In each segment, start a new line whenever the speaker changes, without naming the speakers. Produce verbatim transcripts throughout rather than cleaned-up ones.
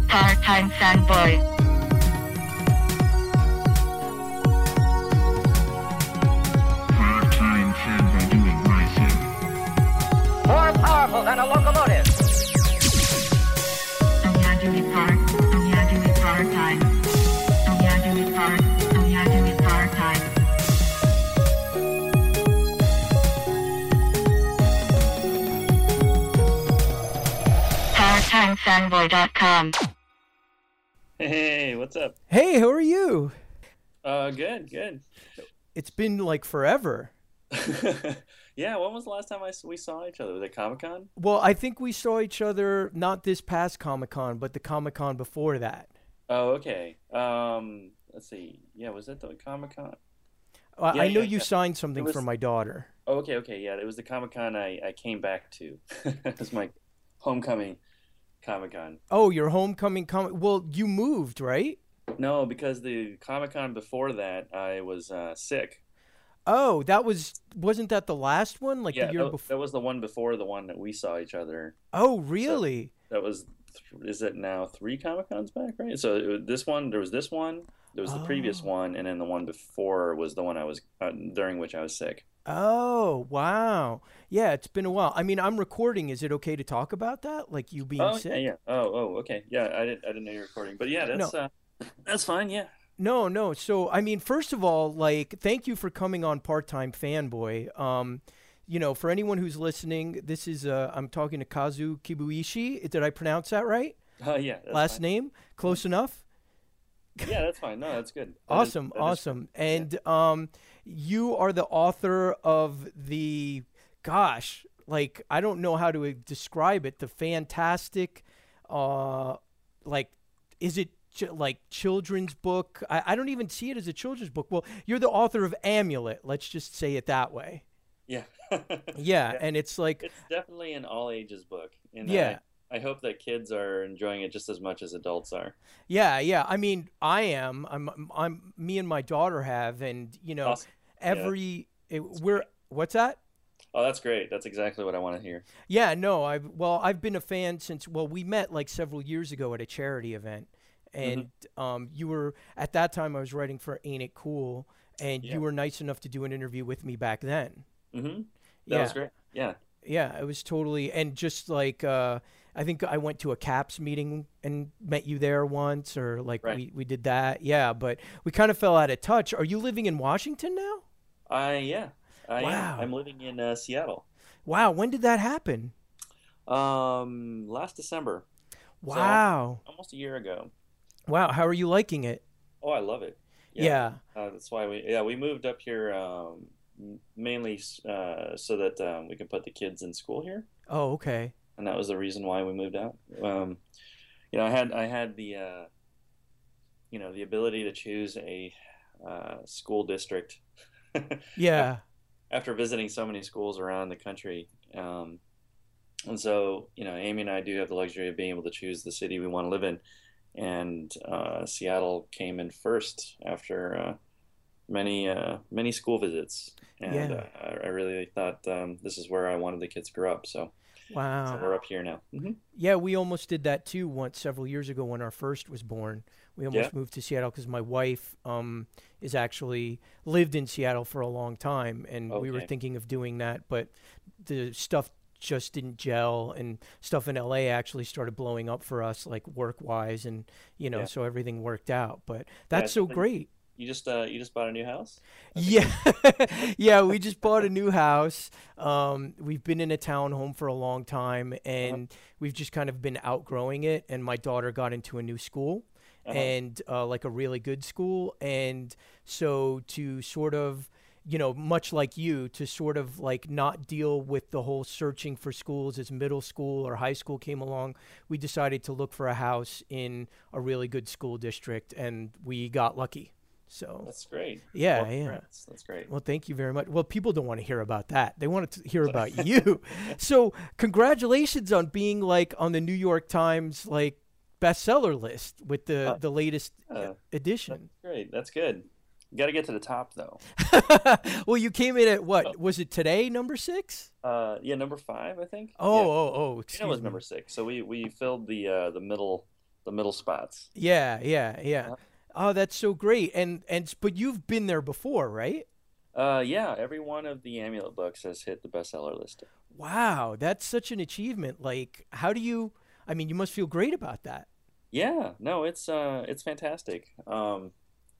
Part-time fanboy.
Part-time fanboy doing my thing.
More powerful than a locomotive.
Oh yeah, do it part. Oh yeah, do it part-time. Oh yeah, do it part. Oh yeah, do it part-time. part time fanboy dot com.
Hey, what's up?
Hey, how are you?
Uh, good, good.
It's been like forever.
Yeah, when was the last time I, s- we saw each other? Was it Comic-Con?
Well, I think we saw each other not this past Comic-Con, but the Comic-Con before that.
Oh, okay. Um, let's see. Yeah, was it the Comic-Con?
Uh,
Yeah,
I know
yeah,
you
yeah.
signed something
It was-
for my daughter.
Oh, okay, okay. Yeah, it was the Comic-Con I, I came back to. It was my homecoming Comic-Con.
Oh, your homecoming comic. Well, you moved, right?
No, because the Comic-Con before that, I was uh, sick.
Oh, that was wasn't that the last one? Like
Yeah,
the year
that,
before?
that was the one before the one that we saw each other.
Oh, really?
That was, th- is it now three Comic-Cons back, right? So it was this one, there was this one, there was the previous
Oh.
one, and then the one before was the one I was, uh, during which I was sick.
Oh, wow. Yeah, it's been a while. I mean, I'm recording. Is it okay to talk about that? Like you being
Oh,
sick?
yeah, yeah. Oh, oh, okay. Yeah, I didn't, I didn't know you were recording. But yeah, that's, uh, that's fine, yeah.
No, no. So, I mean, first of all, like, thank you for coming on Part-Time Fanboy. Um, you know, for anyone who's listening, this is, uh, I'm talking to Kazu Kibuishi. Did I pronounce that right?
Uh, yeah, that's
Last
fine.
name? Close enough?
Yeah, that's fine. No, that's good. That is-
Awesome,
that is-
awesome. And um, you are the author of the, gosh, like, I don't know how to uh, describe it, the fantastic, uh, like, is it ch- like children's book? I, I don't even see it as a children's book. Well, you're the author of Amulet. Let's just say it that way.
Yeah.
Yeah, and it's like,
It's definitely an all ages book. And
Yeah.
I, I hope that kids are enjoying it just as much as adults are.
yeah, yeah. I mean, I am. I'm. I'm. Me and my daughter have, and you know,
Awesome.
every it, we're. What's that?
Oh, that's great. That's exactly what I want to hear.
Yeah, no, I've well, I've been a fan since well, we met like several years ago at a charity event, and um, you were at that time I was writing for Ain't It Cool, and
Yeah.
you were nice enough to do an interview with me back then.
Mm-hmm. That
Yeah,
was great. Yeah.
yeah, it was totally, and just like uh, I think I went to a CAPS meeting and met you there once, or like
Right.
we we did that. Yeah, but we kind of fell out of touch. Are you living in Washington now?
I, yeah. I
Wow.
am. I'm living in uh, Seattle.
Wow, when did that happen?
Um, last December. So,
Wow,
almost a year ago.
wow, how are you liking it?
Oh, I love it.
Yeah.
Uh, that's why we yeah we moved up here um, m- mainly uh, so that um, we can put the kids in school here,
Oh, okay.
and that was the reason why we moved out. Um, you know, I had I had the uh, you know the ability to choose a uh, school district.
Yeah.
After visiting so many schools around the country. Um, and so, you know, Amy and I do have the luxury of being able to choose the city we want to live in. And uh, Seattle came in first after uh, many, uh, many school visits. And
Yeah.
uh, I I really thought um, this is where I wanted the kids to grow up. So,
Wow.
so we're up here now. hmm
Yeah, we almost did that too once several years ago when our first was born. We almost
Yeah.
moved to Seattle because my wife um, is actually lived in Seattle for a long time, and we were
Okay.
thinking of doing that, but the stuff just didn't gel, and stuff in L A actually started blowing up for us, like work wise, and you know,
Yeah.
so everything worked out. But that's
it's
so
been-
great.
You just uh, you just bought a new house?
Yeah, yeah. We just bought a new house. Um, we've been in a townhome for a long time, and we've just kind of been outgrowing it. And my daughter got into a new school,
Uh-huh.
and uh, like a really good school. And so to sort of, you know, much like you, to sort of like not deal with the whole searching for schools as middle school or high school came along, we decided to look for a house in a really good school district, and we got lucky. So
That's great.
yeah,
Well,
yeah.
congrats. That's great.
Well, thank you very much. Well, people don't want to hear about that. They want to hear about you. So, congratulations on being like on the New York Times like bestseller list with the
Uh,
the latest
uh,
edition.
Great. That's good. You got to get to the top though.
Well, you came in at
Oh.
what? Was it today, number six?
Uh, yeah, number five, I think.
Oh,
Yeah.
oh, oh,
You
excuse
know, it was
me.
number six. So we we filled the uh, the middle the middle spots.
Yeah, yeah, yeah.
Uh,
Oh, that's so great. And and but you've been there before, right?
uh, yeah, every one of the Amulet books has hit the bestseller list.
Wow, that's such an achievement. Like, how do you, I mean, you must feel great about that.
Yeah, no, it's uh, it's fantastic. Um,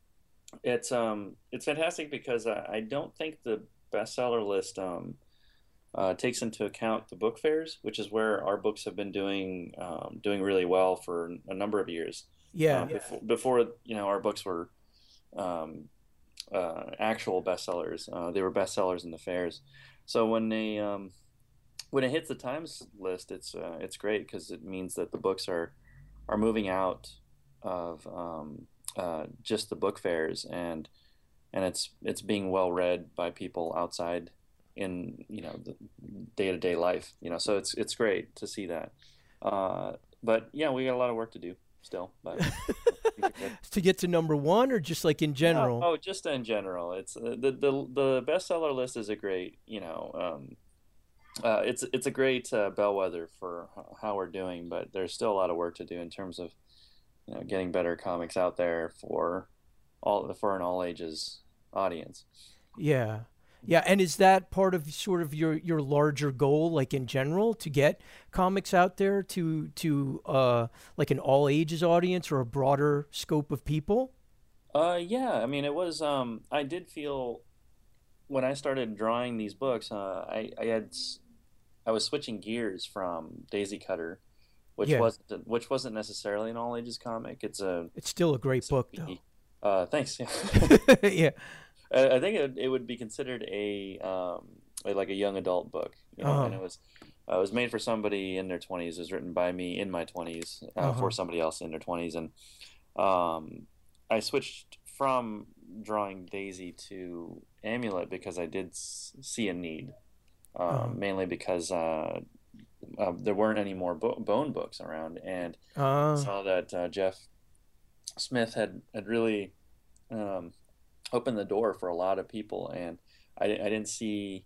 it's um, it's fantastic because I, I don't think the bestseller list um, uh, takes into account the book fairs, which is where our books have been doing um, doing really well for a number of years. Uh,
Yeah.
before, before you know, our books were um, uh, actual bestsellers. Uh, they were bestsellers in the fairs. So when they um, when it hits the Times list, it's uh, it's great because it means that the books are are moving out of um, uh, just the book fairs, and and it's it's being well read by people outside in you know the day to day life. You know, so it's it's great to see that. Uh, but yeah, we got a lot of work to do still, but things are good.
To get to number one or just like in
No,
general?
oh, just in general, it's uh, the the the bestseller list is a great, you know, um, uh, it's it's a great uh, bellwether for h- how we're doing, but there's still a lot of work to do in terms of, you know, getting better comics out there for all for an all ages audience.
Yeah. Yeah, and is that part of sort of your your larger goal, like in general, to get comics out there to to uh like an all ages audience or a broader scope of people?
Uh, yeah, I mean, it was um, I did feel when I started drawing these books, uh, I I had s- I was switching gears from Daisy Cutter, which
Yeah.
wasn't which wasn't necessarily an all ages comic. It's a
It's still a great
it's a
book though.
B. Uh, thanks. Yeah.
Yeah.
I I think it, it would be considered a um a- like a young adult book, you know, and
Uh-huh.
it was uh, it was made for somebody in their twenties. It was written by me in my twenties uh,
Uh-huh.
for somebody else in their twenties, and um, I switched from drawing Daisy to Amulet because I did s see a need,
Uh-huh.
um, mainly because uh, uh, there weren't any more bo Bone books around, and I
Uh,
saw that uh, Jeff Smith had had really um, opened the door for a lot of people, and I, I didn't see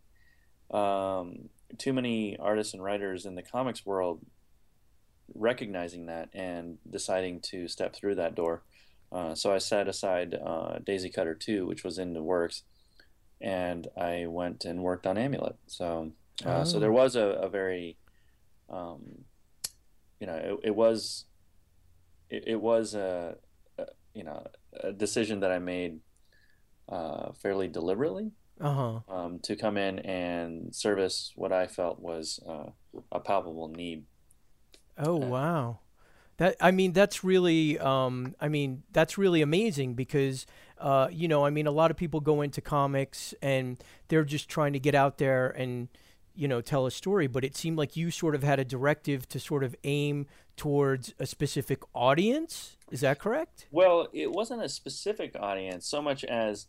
um, too many artists and writers in the comics world recognizing that and deciding to step through that door. Uh, so I set aside uh, Daisy Cutter two, which was in the works, and I went and worked on Amulet. So, uh, so there
oh.
was a, a very, um, you know, it, it was it, it was a, a you know a decision that I made uh, fairly deliberately
Uh-huh.
um, to come in and service what I felt was uh, a palpable need.
Oh,
Uh,
wow. That I mean, that's really um I mean, that's really amazing because uh you know, I mean, a lot of people go into comics and they're just trying to get out there and you know, tell a story, but it seemed like you sort of had a directive to sort of aim towards a specific audience. Is that correct?
well, it wasn't a specific audience so much as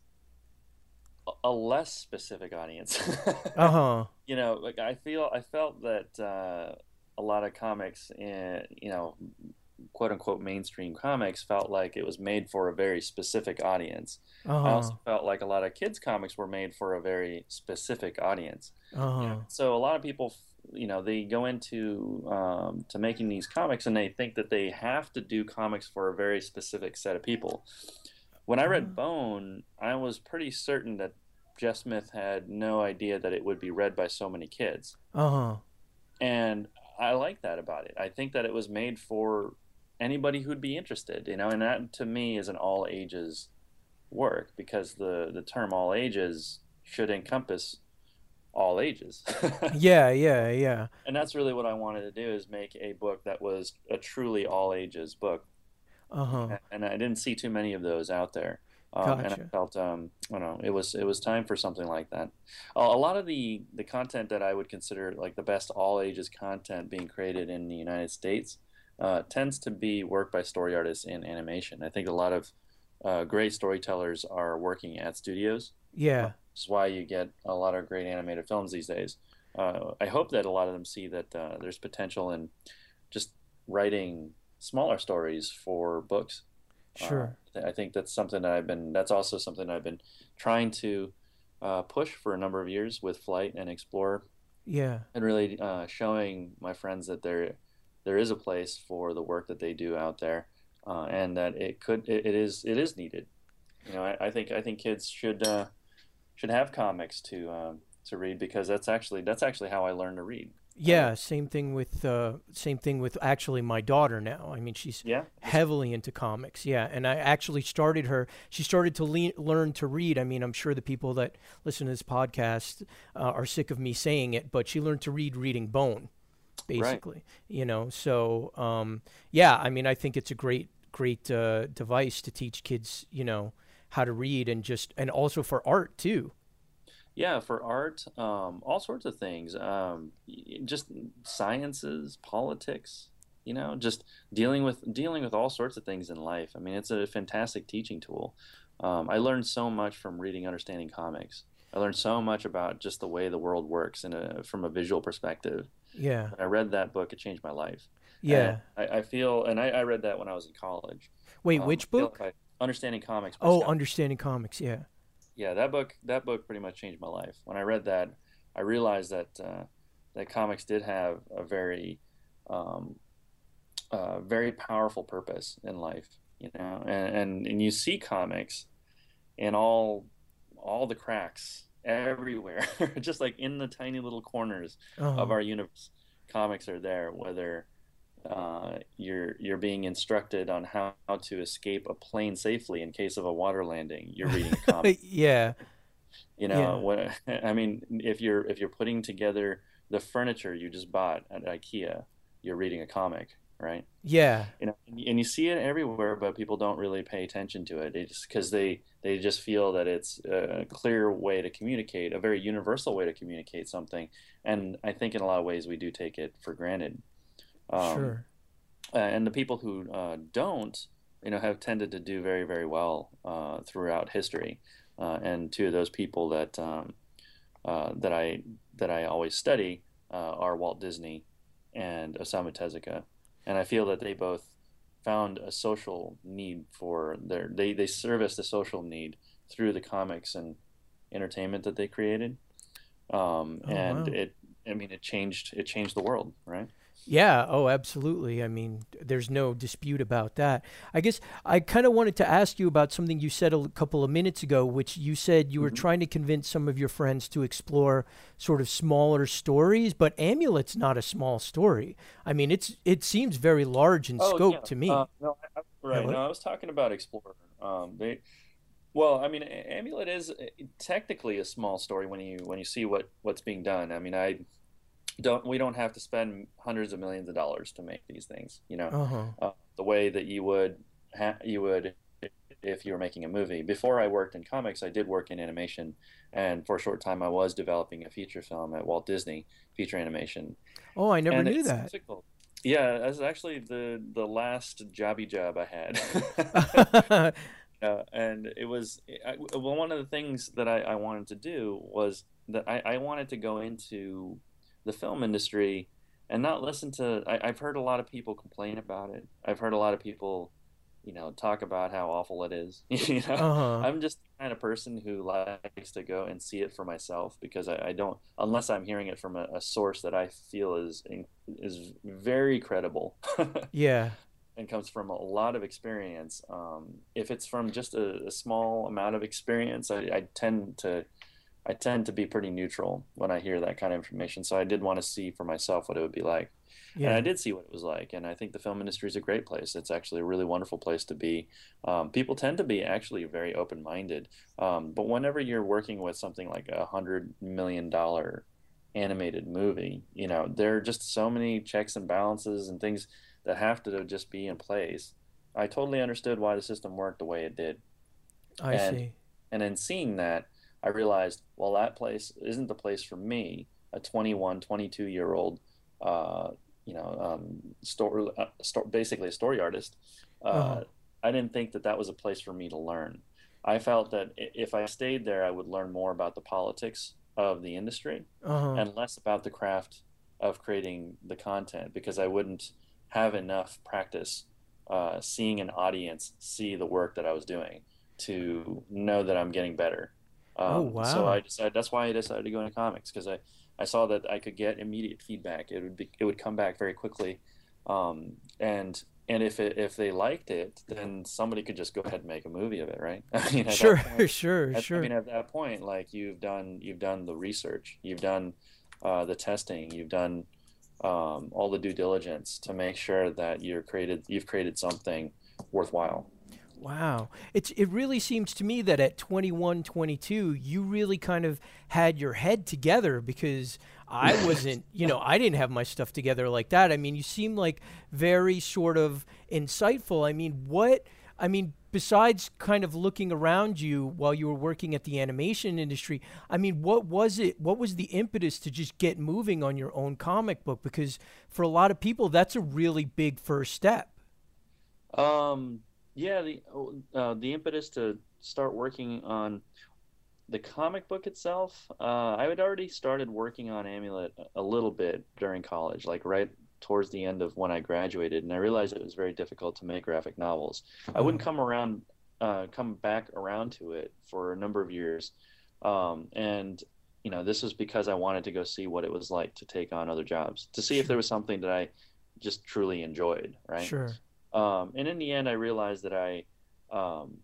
a a less specific audience.
Uh-huh.
You know, like I feel I felt that uh, a lot of comics in, you know, quote unquote mainstream comics felt like it was made for a very specific audience. I
Uh-huh.
also felt like a lot of kids comics were made for a very specific audience. You know,
Uh-huh.
so a lot of people, you know, they go into um, to making these comics and they think that they have to do comics for a very specific set of people. When I read Bone, I was pretty certain that Jeff Smith had no idea that it would be read by so many kids.
Uh-huh.
And I like that about it. I think that it was made for anybody who'd be interested, you know, and that to me is an all ages work because the the term all ages should encompass all ages.
Yeah, yeah, yeah.
And that's really what I wanted to do is make a book that was a truly all ages book.
Uh-huh.
And I didn't see too many of those out there. Um, and I
Gotcha.
felt, um, I don't know, it was it was time for something like that. A, a lot of the the content that I would consider like the best all ages content being created in the United States uh, tends to be work by story artists in animation. I think a lot of uh, great storytellers are working at studios. Uh,
Yeah.
this is why you get a lot of great animated films these days. Uh, I hope that a lot of them see that uh, there's potential in just writing smaller stories for books. Uh,
Sure.
I think that's something that I've been. That's also something I've been trying to uh, push for a number of years with Flight and Explore,
Yeah.
and really uh, showing my friends that there there is a place for the work that they do out there, uh, and that it could it, it is it is needed. You know, I, I think I think kids should uh, should have comics to um, to read, because that's actually that's actually how I learned to read.
Yeah, same thing with uh, same thing with actually my daughter now. I mean, she's
Yeah.
heavily into comics. Yeah, and I actually started her. She started to le- learn to read. I mean, I'm sure the people that listen to this podcast uh, are sick of me saying it, but she learned to read reading Bone, basically. You know, so um, yeah. I mean, I think it's a great great uh, device to teach kids. You know, how to read, and just and also for art too.
Yeah, for art, um, all sorts of things. Um, y- just sciences, politics, you know, just dealing with dealing with all sorts of things in life. I mean, it's a fantastic teaching tool. Um, I learned so much from reading, understanding comics. I learned so much about just the way the world works in a from a visual perspective.
Yeah,
When I read that book, it changed my life. And
yeah.
I, I feel, and I, I read that when I was in college.
Wait,
Um,
which
I feel
book?
like I, Understanding Comics by
Oh,
Scott.
Understanding Comics. Yeah.
Yeah, that book that book pretty much changed my life. When I read that, I realized that uh, that comics did have a very um, uh, very powerful purpose in life, you know, and, and and you see comics in all all the cracks everywhere, just like in the tiny little corners
Uh-huh.
of our universe. Comics are there, whether uh, you're you're being instructed on how, how to escape a plane safely in case of a water landing. You're reading a comic.
yeah.
You
Yeah.
know, what I mean, if you're if you're putting together the furniture you just bought at IKEA, you're reading a comic, right?
Yeah.
You know, and you and you see it everywhere, but people don't really pay attention to it. They just because they they just feel that it's a clear way to communicate, a very universal way to communicate something. And I think in a lot of ways we do take it for granted. Um,
Sure.
uh, and the people who uh, don't, you know, have tended to do very, very well uh, throughout history. Uh, and two of those people that um, uh, that I that I always study uh, are Walt Disney and Osamu Tezuka, and I feel that they both found a social need for their they they serviced a social need through the comics and entertainment that they created, um,
Oh,
and
wow.
it I mean it changed it changed the world, right?
Yeah, oh, absolutely. I mean, there's no dispute about that. I guess I kind of wanted to ask you about something you said a l- couple of minutes ago, which you said you were
Mhm.
trying to convince some of your friends to explore sort of smaller stories, but Amulet's not a small story. I mean, it's it seems very large in
Oh
scope
yeah,
to me.
uh, no, I, I, right.
Hello?
No, I was talking about Explorer. Um, they, well, I mean, A- Amulet is uh, technically a small story when you when you see what what's being done. I mean, I don't we don't have to spend hundreds of millions of dollars to make these things, you know,
Uh-huh.
uh, the way that you would ha you would if you were making a movie. Before I worked in comics, I did work in animation, and for a short time, I was developing a feature film at Walt Disney, feature animation.
Oh, I never
And
knew
it's
that.
difficult. Yeah, that's actually the the last jobby job I had. Uh, and it was I, well, one of the things that I, I wanted to do was that I, I wanted to go into the film industry and not listen to. I, I've heard a lot of people complain about it. I've heard a lot of people, you know, talk about how awful it is. You know,
Uh-huh.
I'm just the kind of person who likes to go and see it for myself because I, I don't, unless I'm hearing it from a, a source that I feel is is very credible.
Yeah.
And comes from a lot of experience. Um, if it's from just a, a small amount of experience, I, I tend to I tend to be pretty neutral when I hear that kind of information. So I did want to see for myself what it would be like, and I
Yeah.
did see what it was like. And I think the film industry is a great place. It's actually a really wonderful place to be. Um, people tend to be actually very open-minded, um, but whenever you're working with something like a hundred million dollar animated movie, you know, there are just so many checks and balances and things that have to just be in place. I totally understood why the system worked the way it did.
I
And
see.
and in seeing that, I realized, well, that place isn't the place for me, a twenty-one, twenty-two year old, uh, you know, um, story, uh, sto- basically a story artist.
Uh-huh.
Uh, I didn't think that that was a place for me to learn. I felt that i- if I stayed there, I would learn more about the politics of the industry
Uh-huh.
and less about the craft of creating the content because I wouldn't have enough practice uh, seeing an audience see the work that I was doing to know that I'm getting better.
Oh,
Um, so I
wow.
decided that's why I decided to go into comics because I, I saw that I could get immediate feedback. It would be it would come back very quickly, Um, and and if it, if they liked it, then somebody could just go ahead and make a movie of it, right? I mean, at
Sure,
that point,
sure,
at, I
sure.
mean, at that point, like you've done you've done the research, you've done uh, the testing, you've done um, all the due diligence to make sure that you're created you've created something worthwhile.
Wow. It's it really seems to me that at twenty-one, twenty-two, you really kind of had your head together because I wasn't, you know, I didn't have my stuff together like that. I mean, you seem like very sort of insightful. I mean, what I mean, besides kind of looking around you while you were working at the animation industry, I mean, what was it? What was the impetus to just get moving on your own comic book? Because for a lot of people, that's a really big first step.
Um, yeah, the uh, the impetus to start working on the comic book itself, uh, I had already started working on Amulet a little bit during college, like right towards the end of when I graduated, and I realized it was very difficult to make graphic novels. I wouldn't come around, uh, come back around to it for a number of years, um, and you know, this was because I wanted to go see what it was like to take on other jobs, to see if there was something that I just truly enjoyed, right?
Sure.
Um, and in the end, I realized that I, um,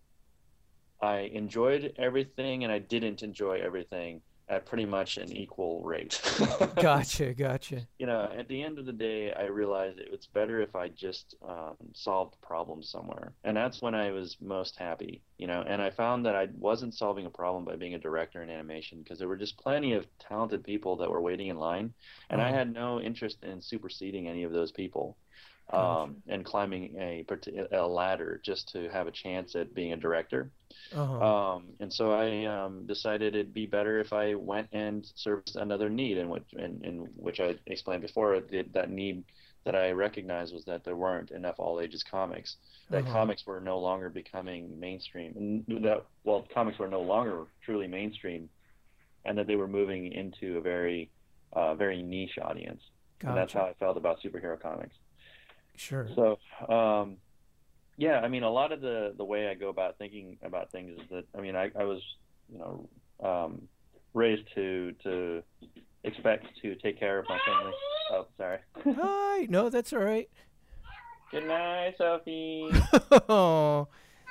I enjoyed everything and I didn't enjoy everything at pretty much an equal rate.
Gotcha, gotcha.
You know, at the end of the day, I realized it was better if I just um, solved problems somewhere. And that's when I was most happy, you know, and I found that I wasn't solving a problem by being a director in animation because there were just plenty of talented people that were waiting in line. And I
Oh,
had no interest in superseding any of those people
gotcha.
um, and climbing a, parti- a ladder just to have a chance at being a director.
Uh-huh.
Um, and so I um, decided it'd be better if I went and serviced another need, in which, in, in which I explained before. That that need that I recognized was that there weren't enough all ages comics. That
Uh-huh.
comics were no longer becoming mainstream, and that well, comics were no longer truly mainstream, and that they were moving into a very, uh, very niche audience. And that's how
Gotcha.
I felt about superhero comics.
Sure.
So, um, yeah, I mean, a lot of the the way I go about thinking about things is that, I mean, I, I was, you know, um, raised to to expect to take care of my family. Oh, sorry.
Hi. No, that's all right.
Good night, Sophie.
Oh,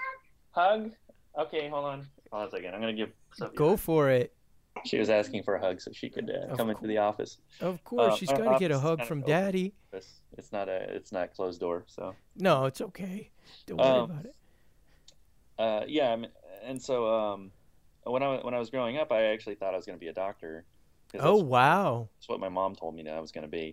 Hug? Okay, hold on. Hold on a second. I'm gonna give Sophie a
go
hug.
for it.
She was asking for a hug so she could uh,
Of
come into
course.
the office.
Of course,
Uh,
she's
our
got to get a
office is
hug
kind
from
of open.
Daddy.
It's, it's not a it's not closed door, so.
No, it's okay. Don't worry
Um,
about it.
uh, yeah, I mean, and so um, when I when I was growing up, I actually thought I was gonna be a doctor because
Oh,
that's
wow.
That's what my mom told me that I was going to be.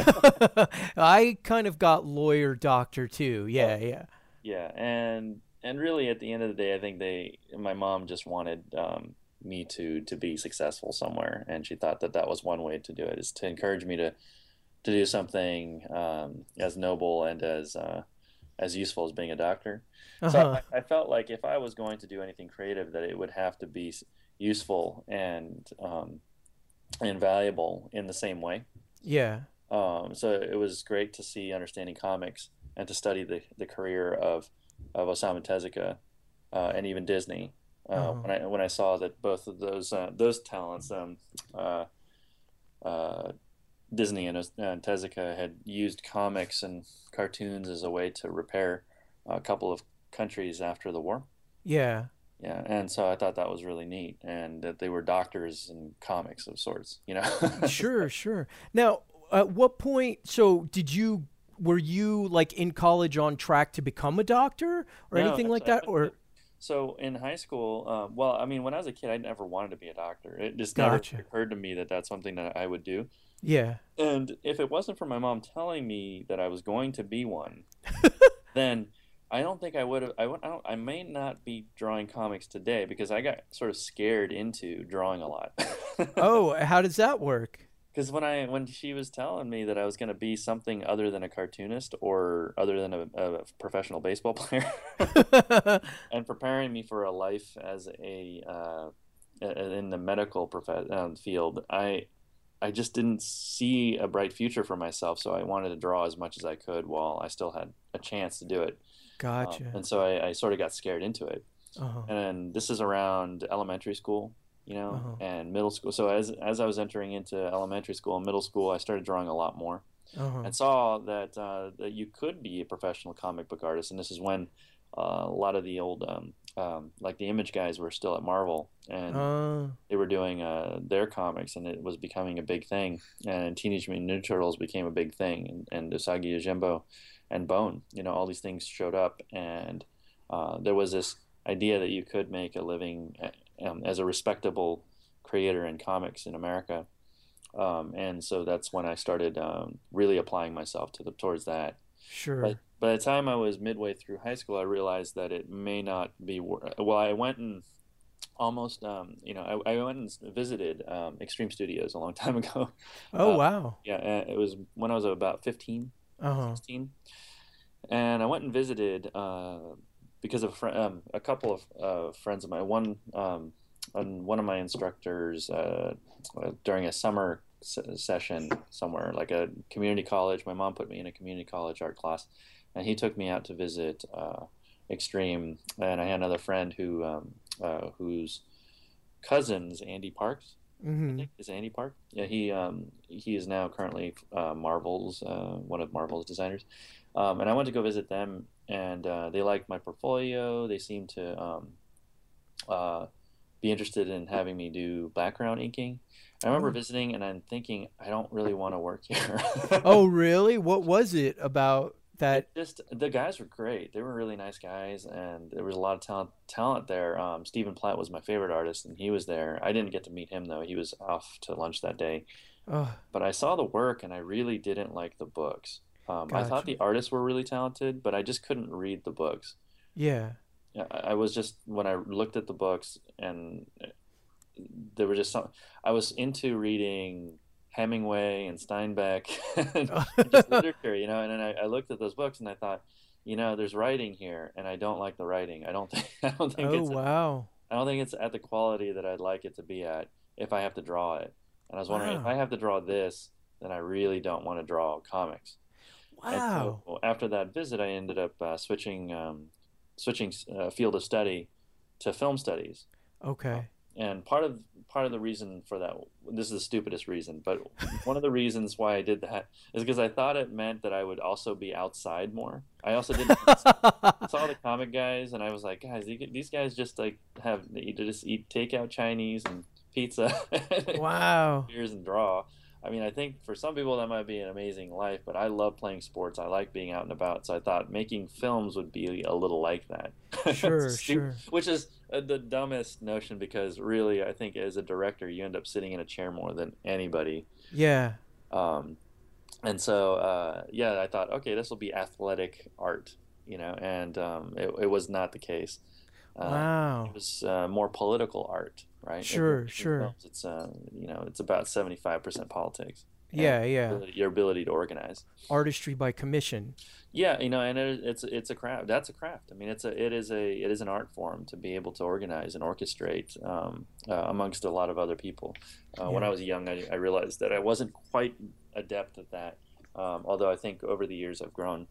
I kind of got lawyer doctor too. Yeah,
Oh,
yeah.
yeah, and and really at the end of the day, I think they, my mom just wanted um, me to to be successful somewhere, and she thought that that was one way to do it, is to encourage me to to do something um, as noble and as uh, as useful as being a doctor. So
Uh-huh.
I, I felt like if I was going to do anything creative, that it would have to be s- useful and um, and valuable in the same way.
Yeah.
Um, so it was great to see Understanding Comics and to study the, the career of of Osamu Tezuka uh, and even Disney. Uh,
Uh-huh.
when I when I saw that both of those uh, those talents, um, uh, uh, Disney and, and Tezuka, had used comics and cartoons as a way to repair a couple of countries after the war.
Yeah.
Yeah, and so I thought that was really neat, and that they were doctors in comics of sorts, you know.
Sure, sure. Now, at what point, so did you, were you like in college on track to become a doctor or
No,
anything like
actually, I
that? Or,
So in high school, uh, well, I mean, when I was a kid, I never wanted to be a doctor. It just never
gotcha.
occurred to me that that's something that I would do.
Yeah.
And if it wasn't for my mom telling me that I was going to be one, then I don't think I would have. I, would- I, don't, I may not be drawing comics today because I got sort of scared into drawing a lot.
Oh, how does that work?
Because when I when she was telling me that I was going to be something other than a cartoonist or other than a, a professional baseball player, and preparing me for a life as a uh, in the medical prof- um, field, I I just didn't see a bright future for myself. So I wanted to draw as much as I could while I still had a chance to do it. Um,
Gotcha.
and so I, I sort of got scared into it.
Uh-huh.
And this is around elementary school, you know,
Uh-huh.
and middle school. So as as I was entering into elementary school and middle school, I started drawing a lot more.
Uh-huh.
and saw that uh, that you could be a professional comic book artist. And this is when uh, a lot of the old um, um, like the Image guys were still at Marvel, and
Uh,
they were doing uh, their comics, and it was becoming a big thing. And Teenage Mutant Ninja Turtles became a big thing, and, and Usagi Yojimbo and Bone, you know, all these things showed up, and uh, there was this idea that you could make a living um, as a respectable creator in comics in America. Um, and so that's when I started um, really applying myself to the towards that.
sure.
But by the time I was midway through high school, I realized that it may not be. wor- Well, I went and almost, um, you know, I, I went and visited um, Extreme Studios a long time ago.
Oh
Uh,
wow.
yeah, uh, it was when I was about fifteen,
Uh-huh.
sixteen, and I went and visited uh, because of a, fri um, a couple of uh, friends of mine. One, um, and one of my instructors uh, uh, during a summer s- session somewhere, like a community college. My mom put me in a community college art class, and he took me out to visit uh, Extreme. And I had another friend who um, uh, whose cousin's Andy Parks. I
Mm-hmm.
think is Andy Park. Yeah, he um, he is now currently uh, Marvel's uh, one of Marvel's designers. Um, and I went to go visit them, and uh, they liked my portfolio. They seemed to um, uh, be interested in having me do background inking. I remember
Oh.
visiting, and I'm thinking, I don't really want to work here.
Oh really? What was it about that?
It just the guys were great. They were really nice guys, and there was a lot of talent talent there. Um, Stephen Platt was my favorite artist, and he was there. I didn't get to meet him though; he was off to lunch that day.
Oh,
But I saw the work, and I really didn't like the books. Um, I thought
gotcha.
the artists were really talented, but I just couldn't read the books.
Yeah.
Yeah, I I was just when I looked at the books, and there were just some. I was into reading Hemingway and Steinbeck, and just literature, you know. And then I, I looked at those books, and I thought, you know, there's writing here, and I don't like the writing. I don't think I don't think
Oh
it's
wow.
I don't think it's at the quality that I'd like it to be at if I have to draw it. And I was wondering if I
Wow.
have to draw this, then I really don't want to draw comics. And
Wow.
so after that visit, I ended up uh, switching um, switching uh, field of study to film studies.
Okay.
And part of part of the reason for that, this is the stupidest reason, but one of the reasons why I did that is because I thought it meant that I would also be outside more. I also didn't I saw the comic guys, and I was like, guys, you these guys just like have they just eat takeout Chinese and pizza,
Wow.
beers and draw. I mean, I think for some people that might be an amazing life, but I love playing sports. I like being out and about, so I thought making films would be a little like that.
Sure,
Stu-
sure.
Which is uh, the dumbest notion because really, I think as a director, you end up sitting in a chair more than anybody.
Yeah.
Um, and so, uh, yeah, I thought, okay, this will be athletic art, you know, and um, it, it was not the case. Uh,
Wow.
it was uh, more political art, right? If you're
Sure,
making
sure.
films, it's uh, you know, it's about seventy-five percent politics and
Yeah, yeah.
ability- your ability to organize.
Artistry by commission.
Yeah, you know, and it, it's it's a craft. That's a craft. I mean, it's a it is a it is an art form to be able to organize and orchestrate um, uh, amongst a lot of other people. Uh, When
Yeah.
I was young, I, I realized that I wasn't quite adept at that. Um, although I think over the years I've grown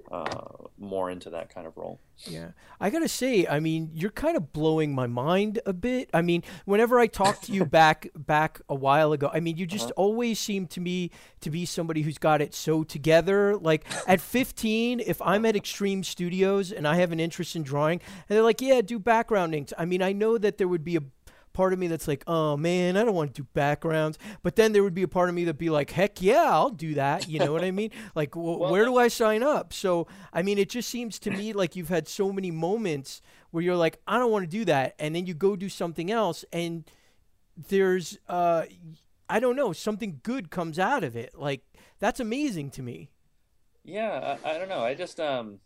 uh, more into that kind of role.
Yeah. I got to say, I mean, you're kind of blowing my mind a bit. I mean, whenever I talked to you back back a while ago, I mean, you just
Uh-huh.
always seem to me to be somebody who's got it so together. Like at fifteen, if I'm at Extreme Studios and I have an interest in drawing, and they're like, "Yeah, do background inks." I mean, I know that there would be a part of me that's like, "Oh man, I don't want to do backgrounds," but then there would be a part of me that'd be like, "Heck yeah, I'll do that." You know what I mean? Like, wh-
Well,
where do I sign up? So, I mean, it just seems to me like you've had so many moments where you're like, "I don't want to do that," and then you go do something else, and there's, uh, I don't know, something good comes out of it. Like, that's amazing to me.
Yeah, I, I don't know. I just um,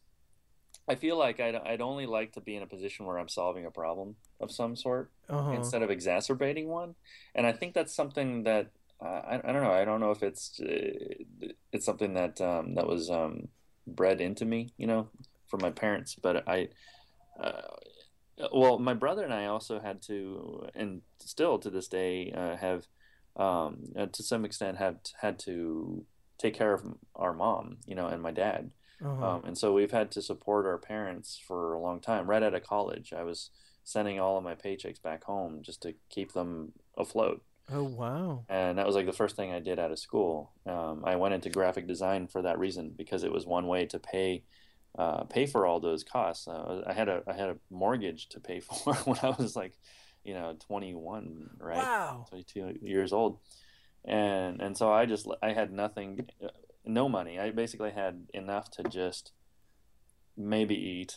I feel like I'd I'd only like to be in a position where I'm solving a problem of some sort
Uh-huh.
instead of exacerbating one. And I think that's something that uh, I, I don't know. I don't know if it's uh, it's something that um, that was um, bred into me, you know, from my parents. But I, uh, well, my brother and I also had to, and still to this day, uh, have um, uh, to some extent have had to take care of our mom, you know, and my dad.
Uh-huh.
Um, and so we've had to support our parents for a long time. Right out of college, I was sending all of my paychecks back home just to keep them afloat.
Oh, wow.
And that was like the first thing I did out of school. Um, I went into graphic design for that reason because it was one way to pay uh, pay for all those costs. Uh, I had a I had a mortgage to pay for when I was like, you know, twenty-one, right?
Wow.
twenty-two years old, and and so I just I had nothing, uh, no money. I basically had enough to just maybe eat,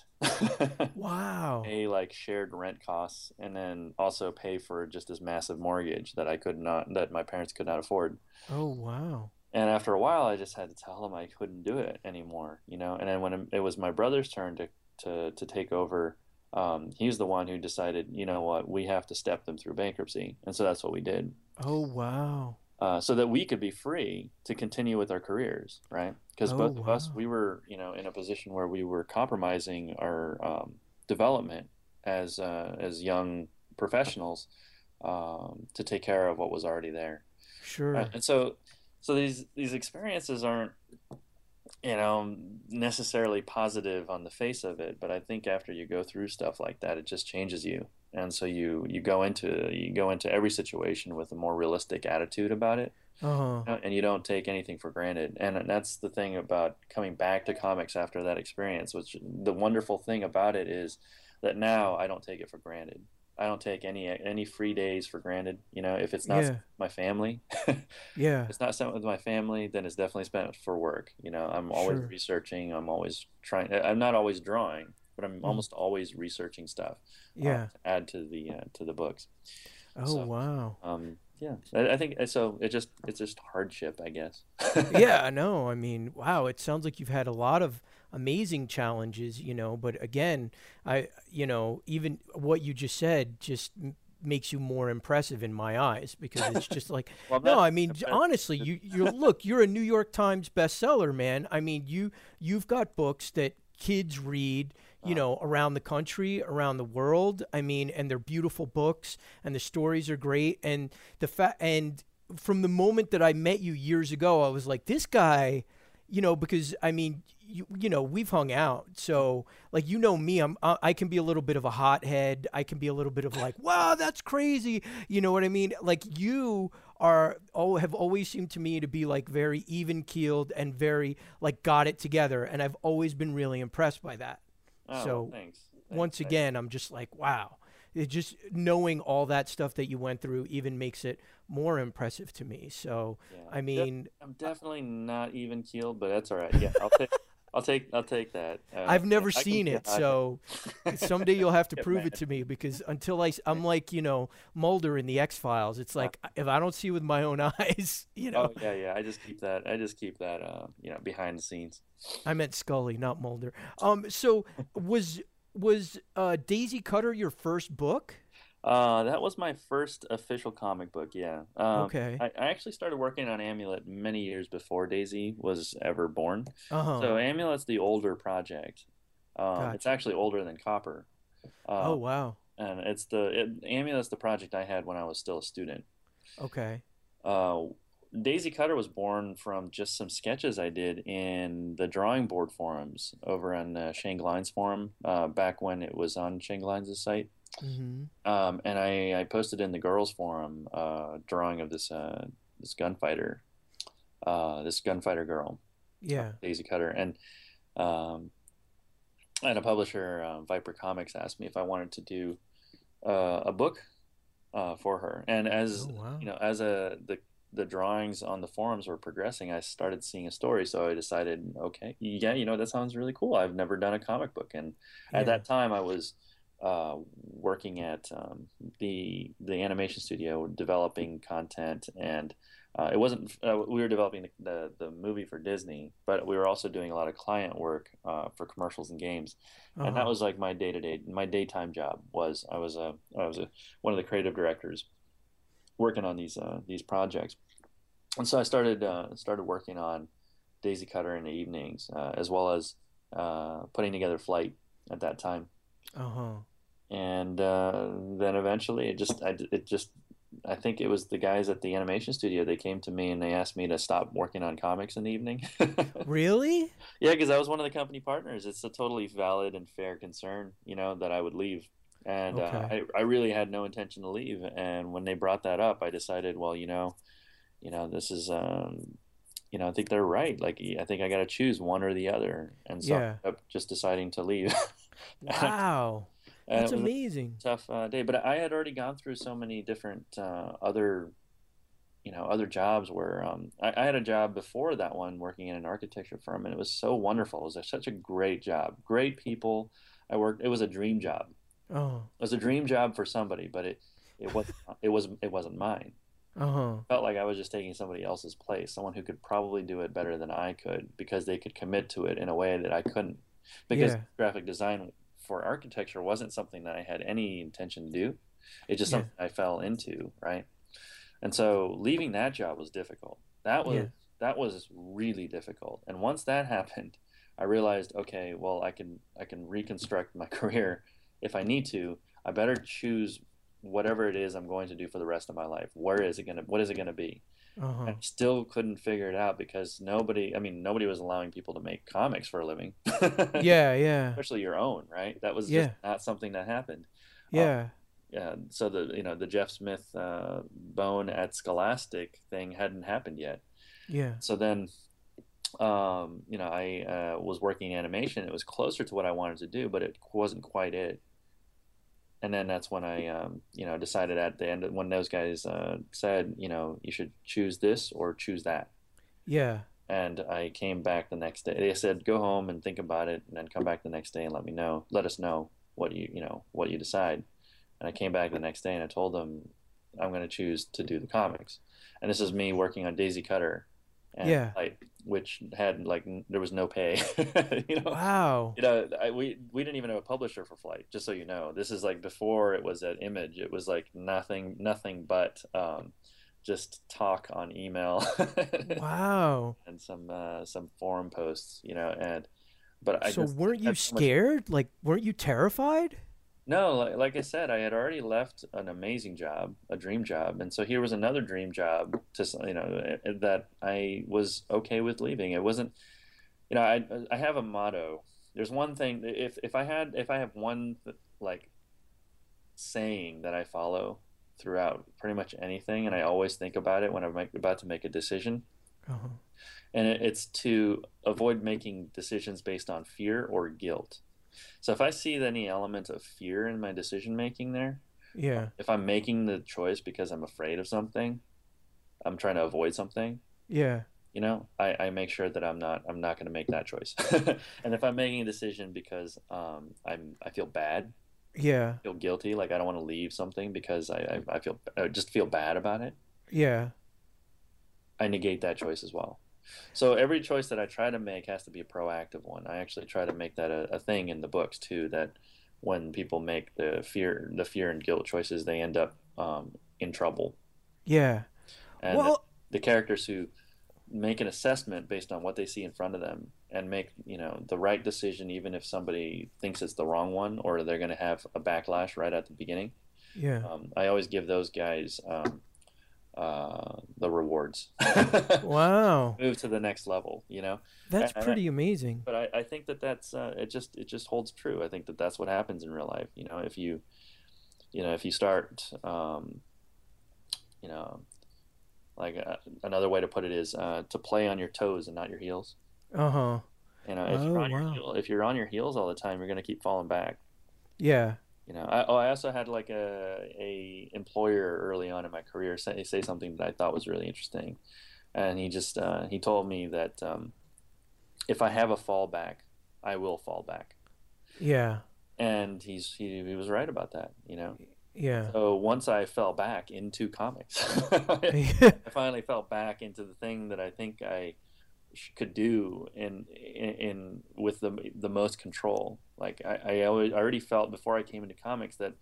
Wow.
pay like shared rent costs, and then also pay for just this massive mortgage that I could not, that my parents could not afford.
Oh, wow.
And after a while, I just had to tell them I couldn't do it anymore, you know. And then when it was my brother's turn to to to take over, um, he's the one who decided, you know what, we have to step them through bankruptcy, and so that's what we did.
Oh, wow.
Uh, so that we could be free to continue with our careers, right? Because
Oh,
both of us,
wow.
we were, you know, in a position where we were compromising our um, development as uh, as young professionals um, to take care of what was already there.
Sure.
Uh, and so, so these these experiences aren't, you know, necessarily positive on the face of it, but I think after you go through stuff like that, it just changes you. And so you you go into you go into every situation with a more realistic attitude about it,
Uh-huh.
uh, and you don't take anything for granted. And that's the thing about coming back to comics after that experience, which the wonderful thing about it is that now I don't take it for granted. I don't take any any free days for granted. You know, if it's not
Yeah.
my family,
Yeah.
if it's not spent with my family, then it's definitely spent for work. You know, I'm always
Sure.
researching. I'm always trying. I'm not always drawing, but I'm
Mm.
almost always researching stuff uh,
Yeah.
to add to the uh, to the books.
Oh,
So,
wow.
um, yeah, I, I think so. It just it's just hardship, I guess.
Yeah, no, I mean, wow, it sounds like you've had a lot of amazing challenges, you know, but again, I, you know, even what you just said just m- makes you more impressive in my eyes because it's just like,
Well,
no,
that,
I mean, j- honestly, you, you look, you're a New York Times bestseller, man. I mean, you, you've got books that kids read, you know, around the country, around the world. I mean, and they're beautiful books and the stories are great. And the fact, and from the moment that I met you years ago, I was like, this guy, you know, because I mean, you, you know, we've hung out. So like, you know me, I'm, I I can be a little bit of a hothead. I can be a little bit of like, wow, that's crazy. You know what I mean? Like you are, oh, have always seemed to me to be like very even keeled and very like got it together. And I've always been really impressed by that.
oh,
So
well, thanks. Thanks.
once
I-
again, I'm just like, wow. It just knowing all that stuff that you went through even makes it more impressive to me. So,
yeah,
I
def-
mean,
I'm definitely not even keeled, but that's all right. Yeah, I'll take I'll take I'll take that. Uh,
I've never
yeah, I can
seen
get
it,
hot-
so someday you'll have to
Get
prove it
mad.
to me because until I, am like, you know, Mulder in the X Files. It's like if I don't see with my own eyes, you know.
Oh yeah, yeah. I just keep that. I just keep that. Uh, you know, behind the scenes.
I meant Scully, not Mulder. Um, so was was uh, Daisy Cutter your first book?
Uh, that was my first official comic book. Yeah. Um,
Okay.
I, I actually started working on Amulet many years before Daisy was ever born.
Uh huh.
So Amulet's the older project. Um, it's
Gotcha.
actually older than Copper. Uh,
Oh wow.
and it's the it, Amulet's the project I had when I was still a student.
Okay.
Uh, Daisy Cutter was born from just some sketches I did in the drawing board forums over on uh, Shane Glines forum uh, back when it was on Shane Glines' site.
Mm-hmm.
Um, and I, I posted in the girls forum uh, drawing of this uh, this gunfighter, uh, this gunfighter girl,
Yeah.
Daisy Cutter, and um, and a publisher, uh, Viper Comics, asked me if I wanted to do uh, a book uh, for her. And as
Oh wow.
you know, as a the the drawings on the forums were progressing, I started seeing a story. So I decided, okay, yeah, you know, that sounds really cool. I've never done a comic book, and
Yeah.
at that time, I was uh, working at um, the the animation studio, developing content, and uh, it wasn't. Uh, we were developing the, the the movie for Disney, but we were also doing a lot of client work uh, for commercials and games, and that
Uh-huh.
was like my day to day, my daytime job was I was a I was a one of the creative directors working on these uh, these projects, and so I started uh, started working on Daisy Cutter in the evenings, uh, as well as uh, putting together Flight at that time.
Uh-huh.
And uh, then eventually it just I, it just I think it was the guys at the animation studio. They came to me and they asked me to stop working on comics in the evening.
Really?
Yeah, because I was one of the company partners. It's a totally valid and fair concern, you know, that I would leave. And uh,
Okay.
I I really had no intention to leave. And when they brought that up, I decided, well, you know, you know, this is um, you know, I think they're right. Like, I think I got to choose one or the other. And so I
Yeah.
ended up just deciding to leave.
Wow.
And
That's
it was
amazing.
a tough uh, day, but I had already gone through so many different uh, other, you know, other jobs where um, I, I had a job before that one working in an architecture firm, and it was so wonderful. It was a, such a great job, great people. I worked. It was a dream job.
Oh.
It was a dream job for somebody, but it it was it was it wasn't mine.
Uh-huh.
Felt like I was just taking somebody else's place, someone who could probably do it better than I could because they could commit to it in a way that I couldn't. Because
Yeah.
graphic design for architecture wasn't something that I had any intention to do. It's just
Yeah.
something I fell into, right? And so leaving that job was difficult. That was
Yeah.
that was really difficult. And once that happened, I realized, okay, well, I can I can reconstruct my career if I need to. I better choose whatever it is I'm going to do for the rest of my life. Where is it gonna what is it gonna be?
Uh-huh.
And still couldn't figure it out because nobody, I mean, nobody was allowing people to make comics for a living.
Yeah, yeah.
Especially your own, right? That was just
Yeah.
not something that happened. Uh,
Yeah.
yeah, so the you know the Jeff Smith uh, Bone at Scholastic thing hadn't happened yet.
Yeah.
So then, um, you know, I uh, was working animation. It was closer to what I wanted to do, but it wasn't quite it. And then that's when I, um, you know, decided at the end when those guys uh, said, you know, you should choose this or choose that.
Yeah.
And I came back the next day. They said, go home and think about it, and then come back the next day and let me know. Let us know what you, you know, what you decide. And I came back the next day and I told them I'm going to choose to do the comics. And this is me working on Daisy Cutter, and
Yeah.
like, which had like n- there was no pay. you know,
Wow.
you know, I, we we didn't even have a publisher for Flight. Just so you know, this is like before it was at Image. It was like nothing, nothing but um, just talk on email
Wow.
and some uh, some forum posts. You know, and but I
So
just
weren't you
had so much.
scared? Like, weren't you terrified?
No, like, like I said, I had already left an amazing job, a dream job, and so here was another dream job to s- you know eh, eh, that I was okay with leaving. It wasn't, you know, I I have a motto. There's one thing if if I had if I have one like saying that I follow throughout pretty much anything, and I always think about it when I'm like, about to make a decision,
Uh-huh.
and it, it's to avoid making decisions based on fear or guilt. So if I see any element of fear in my decision making there,
Yeah.
if I'm making the choice because I'm afraid of something, I'm trying to avoid something,
Yeah.
you know, I, I make sure that I'm not I'm not going to make that choice. And if I'm making a decision because um, I'm I feel bad,
Yeah.
feel guilty, like I don't want to leave something because I I, I feel I just feel bad about it,
Yeah.
I negate that choice as well. So every choice that I try to make has to be a proactive one. I actually try to make that a, a thing in the books too, that when people make the fear the fear and guilt choices, they end up um, in trouble.
Yeah.
And the,
Well,
the characters who make an assessment based on what they see in front of them and make, you know, the right decision even if somebody thinks it's the wrong one or they're going to have a backlash right at the beginning.
yeah.
Um, I always give those guys um, uh, the rewards.
Wow.
Move to the next level, you know.
That's
And I,
pretty amazing.
but I, I think that that's uh, it just it just holds true. I think that that's what happens in real life. You know, if you you know if you start um, you know like uh, another way to put it is uh, to play on your toes and not your heels.
Uh-huh.
You know, if
Oh,
you're on your
wow.
heel, if you're on your heels all the time, you're gonna keep falling back.
Yeah.
You know, I, oh, I also had like a a employer early on in my career say say something that I thought was really interesting, and he just uh, he told me that um, if I have a fallback, I will fall back,
Yeah.
and he's he, he was right about that. You know,
Yeah.
so once I fell back into comics, I finally fell back into the thing that I think I sh- could do in, in in with the the most control. Like I I, always, I already felt before I came into comics that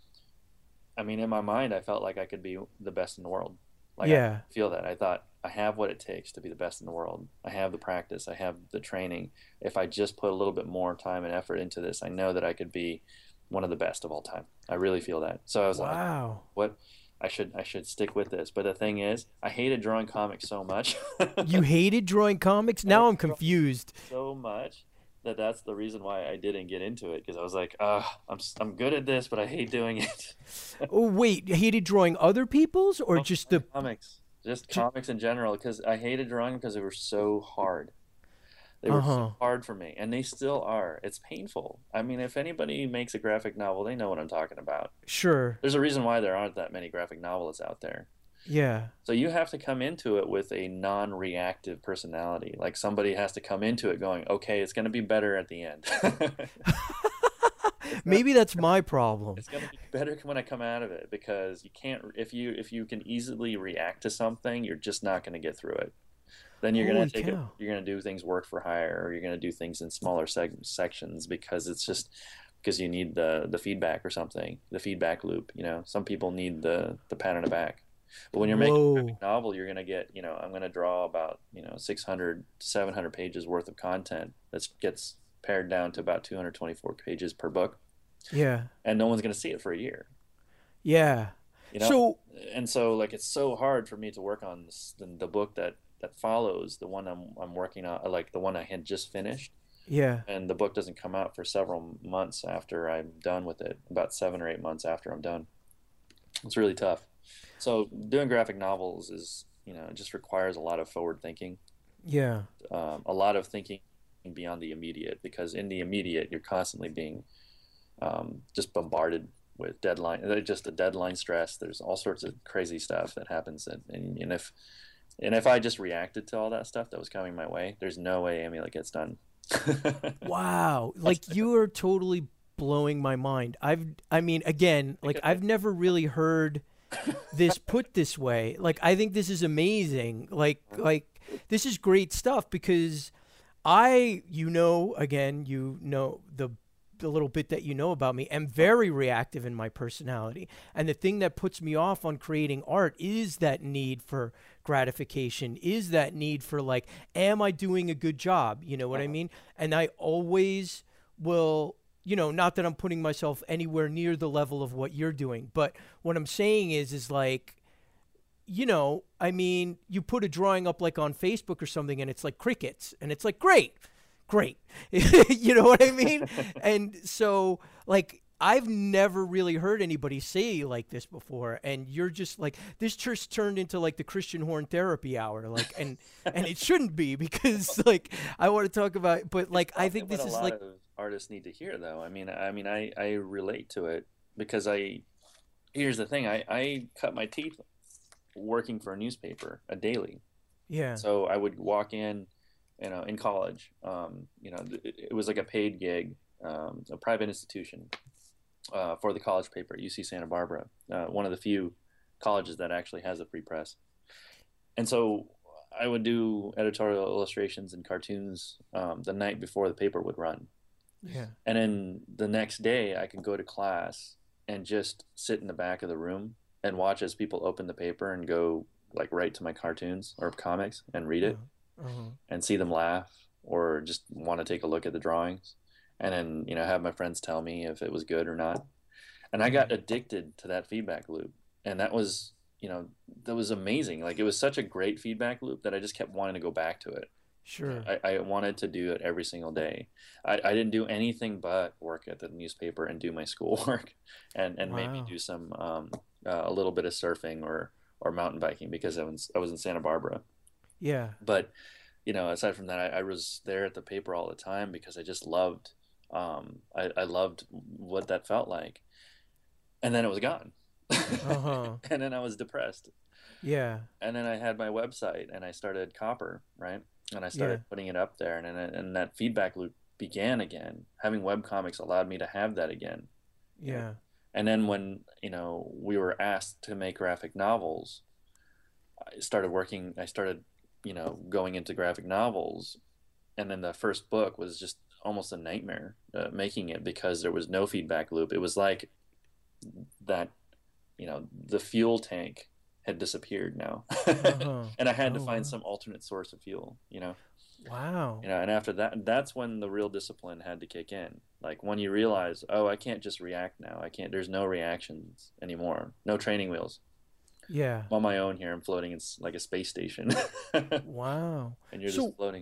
I mean in my mind I felt like I could be the best in the world. Like
Yeah.
I feel that I thought I have what it takes to be the best in the world. I have the practice. I have the training. If I just put a little bit more time and effort into this, I know that I could be one of the best of all time. I really feel that. So I was like,
Wow.
what? I should I should stick with this. But the thing is, I hated drawing comics so much.
You hated drawing comics?
I
Now
hated
I'm
drawing
confused.
so much that that's the reason why I didn't get into it because I was like, uh, I'm s- I'm good at this, but I hate doing it.
Oh, wait, hated drawing other people's or just the
Comics, just comics in general, because I hated drawing because they were so hard. They were
Uh-huh.
so hard for me, and they still are. It's painful. I mean, if anybody makes a graphic novel, they know what I'm talking about.
Sure.
There's a reason why there aren't that many graphic novelists out there.
Yeah.
So you have to come into it with a non-reactive personality. Like somebody has to come into it going, okay, it's going to be better at the end.
Maybe that's my problem.
It's going to be better when I come out of it because you can't if you if you can easily react to something, you're just not going to get through it. Then you're going
Holy
to take it,
cow.
you're going to do things work for hire, or you're going to do things in smaller seg- sections because it's just because you need the the feedback or something, the feedback loop. You know, some people need the the pat on the back. But when you're making
Whoa.
a graphic novel, you're going to get, you know, I'm going to draw about, you know, six hundred, seven hundred pages worth of content that gets pared down to about two hundred twenty-four pages per book,
Yeah.
and no one's going to see it for a year.
Yeah.
You know?
So,
And so, like, it's so hard for me to work on this, the, the book that, that follows, the one I'm, I'm working on, like the one I had just finished.
yeah.
And the book doesn't come out for several months after I'm done with it, about seven or eight months after I'm done. It's really tough. So doing graphic novels is, you know, it just requires a lot of forward thinking,
Yeah.
um, a lot of thinking beyond the immediate, because in the immediate, you're constantly being um, just bombarded with deadline, there's just a deadline stress. There's all sorts of crazy stuff that happens. And, and, and if, and if I just reacted to all that stuff that was coming my way, there's no way Amulet gets done.
Wow. Like you are totally blowing my mind. I've I mean again, like I've never really heard this put this way. Like I think this is amazing. Like like this is great stuff because I you know again, you know the the little bit that you know about me, am very reactive in my personality. And the thing that puts me off on creating art is that need for gratification, is that need for like, am I doing a good job? You know what I mean? And I always will, you know, not that I'm putting myself anywhere near the level of what you're doing, but what I'm saying is, is like, you know, I mean, you put a drawing up like on Facebook or something and it's like crickets and it's like, great. Great. You know what I mean? And so, like, I've never really heard anybody say like this before. And you're just like, this church turned into like the Christian Horn Therapy Hour. Like, and, and it shouldn't be because, like, I want to talk about, but like, I think this
what
is
a lot
like,
of artists need to hear, though. I mean, I mean, I, I relate to it because I, here's the thing, I, I cut my teeth working for a newspaper, a daily.
yeah,
So I would walk in, you know, in college, um, you know, it, it was like a paid gig, um, a private institution uh, for the college paper at U C Santa Barbara, uh, one of the few colleges that actually has a free press. And so I would do editorial illustrations and cartoons um, the night before the paper would run.
yeah,
And then the next day I could go to class and just sit in the back of the room and watch as people open the paper and go like right to my cartoons or comics and read it.
uh-huh.
And see them laugh or just want to take a look at the drawings and then, you know, have my friends tell me if it was good or not. And I got addicted to that feedback loop. And that was, you know, that was amazing. Like it was such a great feedback loop that I just kept wanting to go back to it.
Sure.
I, I wanted to do it every single day. I, I didn't do anything but work at the newspaper and do my schoolwork and, and maybe
Wow.
do some, um, uh, a little bit of surfing or, or mountain biking because I was, I was in Santa Barbara.
Yeah.
But, you know, aside from that, I, I was there at the paper all the time because I just loved, um, I, I loved what that felt like. And then it was gone.
Uh-huh.
And then I was depressed.
Yeah.
And then I had my website and I started Copper, right? And I started
Yeah.
putting it up there and, and, and that feedback loop began again. Having webcomics allowed me to have that again.
Yeah.
And then when, you know, we were asked to make graphic novels, I started working, I started, you know, going into graphic novels. And then the first book was just almost a nightmare uh, making it because there was no feedback loop. It was like that, you know, the fuel tank had disappeared now.
Uh-huh.
And I had to
Oh,
find
wow.
some alternate source of fuel, you know.
Wow.
You know, and after that, that's when the real discipline had to kick in. Like when you realize, oh, I can't just react now. I can't. There's no reactions anymore. No training wheels.
Yeah.
I'm on my own here. I'm floating in s- like a space station,
Wow.
and you're
So-
just floating.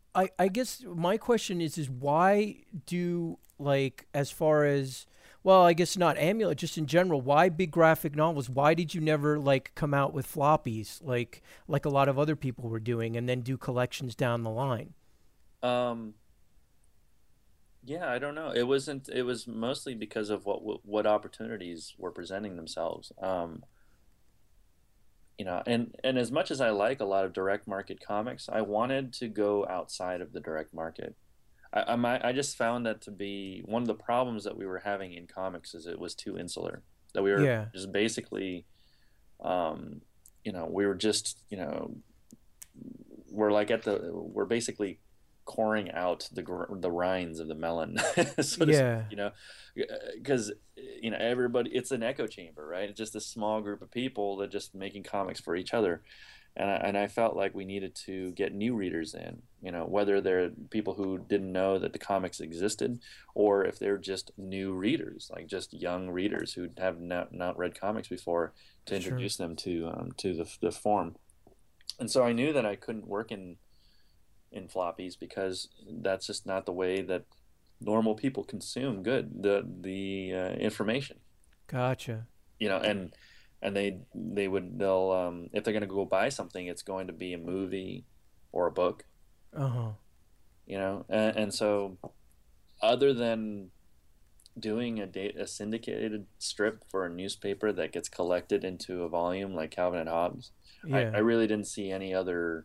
I, I guess my question is is why do like as far as well I guess not Amulet just in general why big graphic novels why did you never like come out with floppies like like a lot of other people were doing and then do collections down the line?
Um, yeah, I don't know. It wasn't. It was mostly because of what what opportunities were presenting themselves. Um, you know, and and as much as I like a lot of direct market comics, I wanted to go outside of the direct market. I I, might, I just found that to be one of the problems that we were having in comics is it was too insular. That we were
Yeah.
just basically, um, you know, we were just you know we're like at the we're basically coring out the gr- the rinds of the melon, so to speak,
Yeah.
you know, because you know everybody it's an echo chamber, right? It's just a small group of people that just making comics for each other, and I, and I felt like we needed to get new readers in, you know, whether they're people who didn't know that the comics existed, or if they're just new readers, like just young readers who have not not read comics before, to
Sure.
introduce them to um, to the the form. And so I knew that I couldn't work in in floppies because that's just not the way that normal people consume good the the uh, information,
Gotcha.
you know, and and they they would they'll um, if they're going to go buy something, it's going to be a movie or a book,
Uh-huh.
you know, and, and so other than doing a date a syndicated strip for a newspaper that gets collected into a volume like Calvin and Hobbes, I,
Yeah.
I really didn't see any other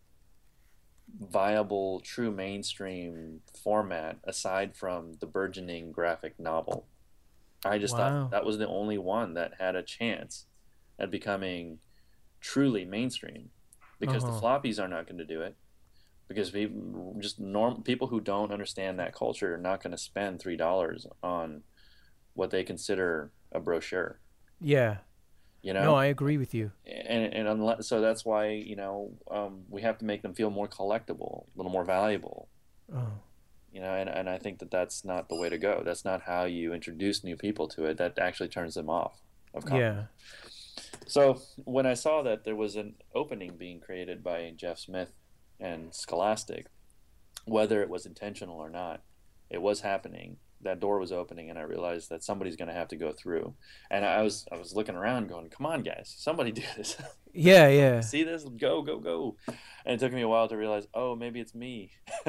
viable, true mainstream format aside from the burgeoning graphic novel. I just
Wow.
thought that was the only one that had a chance at becoming truly mainstream, because
Uh-huh.
the floppies are not going to do it. Because people, just norm people who don't understand that culture are not going to spend three dollars on what they consider a brochure.
Yeah.
You
No,
know,
I agree with you.
and and unless, so that's why you know um, we have to make them feel more collectible, a little more valuable.
Oh.
You know, and, and I think that that's not the way to go. That's not how you introduce new people to it. That actually turns them off of comics.
Yeah.
So when I saw that there was an opening being created by Jeff Smith and Scholastic, whether it was intentional or not, it was happening. That door was opening, and I realized that somebody's going to have to go through. And I was I was looking around, going, "Come on, guys, somebody do this!
Yeah, yeah.
See this? Go, go, go!" And it took me a while to realize, oh, maybe it's me.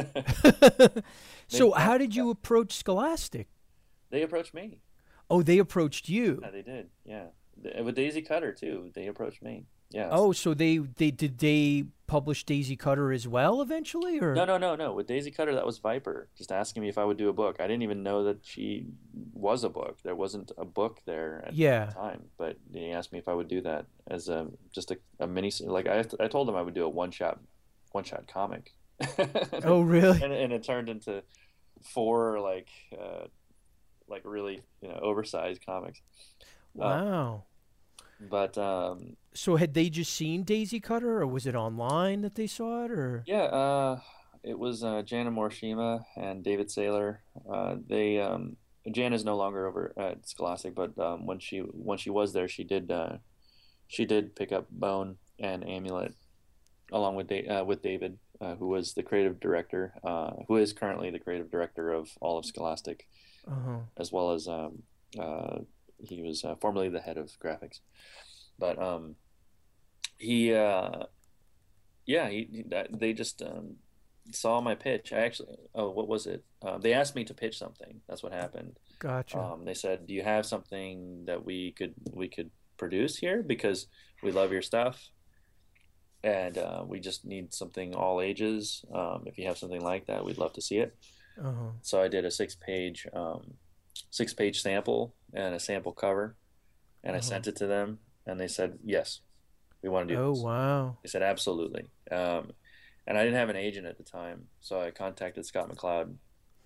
So
Maybe-
how did you approach Scholastic?
They approached me.
Oh, they approached you.
Yeah, they did. Yeah, Th- with Daisy Cutter too. They approached me. Yeah.
Oh, so they they did they publish Daisy Cutter as well eventually, or
No, no, no, no. With Daisy Cutter, that was Viper just asking me if I would do a book. I didn't even know that she was a book. There wasn't a book there at
Yeah.
the time, but he asked me if I would do that as a just a, a mini. Like I, I told him I would do a one shot, one shot comic.
Oh, really?
and and it turned into four like uh, like really you know oversized comics.
Wow.
But um,
So had they just seen Daisy Cutter, or was it online that they saw it, or?
yeah, uh, it was uh, Jana Morishima and David Saylor. Uh, they um, Jan is no longer over at Scholastic, but um, when she when she was there, she did uh, she did pick up Bone and Amulet along with da- uh, with David, uh, who was the creative director, uh, who is currently the creative director of all of Scholastic,
Uh-huh.
as well as um, uh, he was uh, formerly the head of graphics. But um, he, uh, yeah, he, he that, they just um, saw my pitch. I actually, oh, what was it? Uh, they asked me to pitch something. That's what happened.
Gotcha.
Um, they said, "Do you have something that we could we could produce here? Because we love your stuff, and uh, we just need something all ages. Um, if you have something like that, we'd love to see it."
Uh-huh.
So I did a six page um, six page sample and a sample cover, and I
Uh-huh.
sent it to them, and they said, "Yes, we want to do
Oh,
this."
wow.
They said, "Absolutely." Um, and I didn't have an agent at the time, so I contacted Scott McCloud,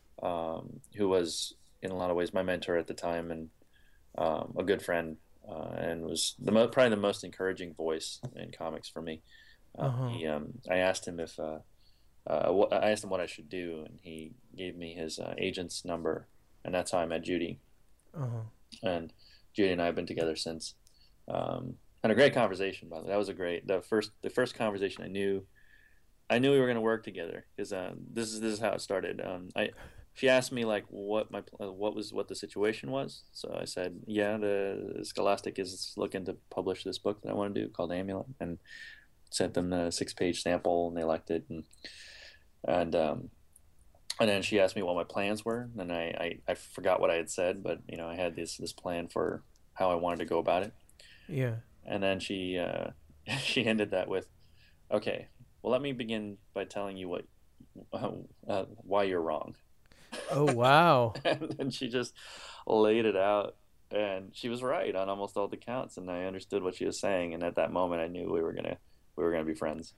um, who was in a lot of ways my mentor at the time and um, a good friend, uh, and was the mo- probably the most encouraging voice in comics for me. Uh,
Uh-huh.
he, um, I asked him if uh, uh, what, I asked him what I should do, and he gave me his uh, agent's number, and that's how I met Judy.
Uh-huh.
And Judy and I have been together since. Um, had a great conversation, by the way. That was a great the first the first conversation I knew I knew we were going to work together because um, this is this is how it started. Um, I she asked me like what my pl- uh, what was what the situation was. So I said, yeah, the Scholastic is looking to publish this book that I want to do called Amulet, and sent them the six page sample, and they liked it, and and um, and then she asked me what my plans were, and I, I I forgot what I had said, but you know I had this this plan for how I wanted to go about it.
Yeah.
And then she uh, she ended that with, okay, well, let me begin by telling you what uh, uh, why you're wrong.
Oh, wow.
and then she just laid it out, and she was right on almost all the counts, and I understood what she was saying, and at that moment I knew we were gonna we were gonna be friends.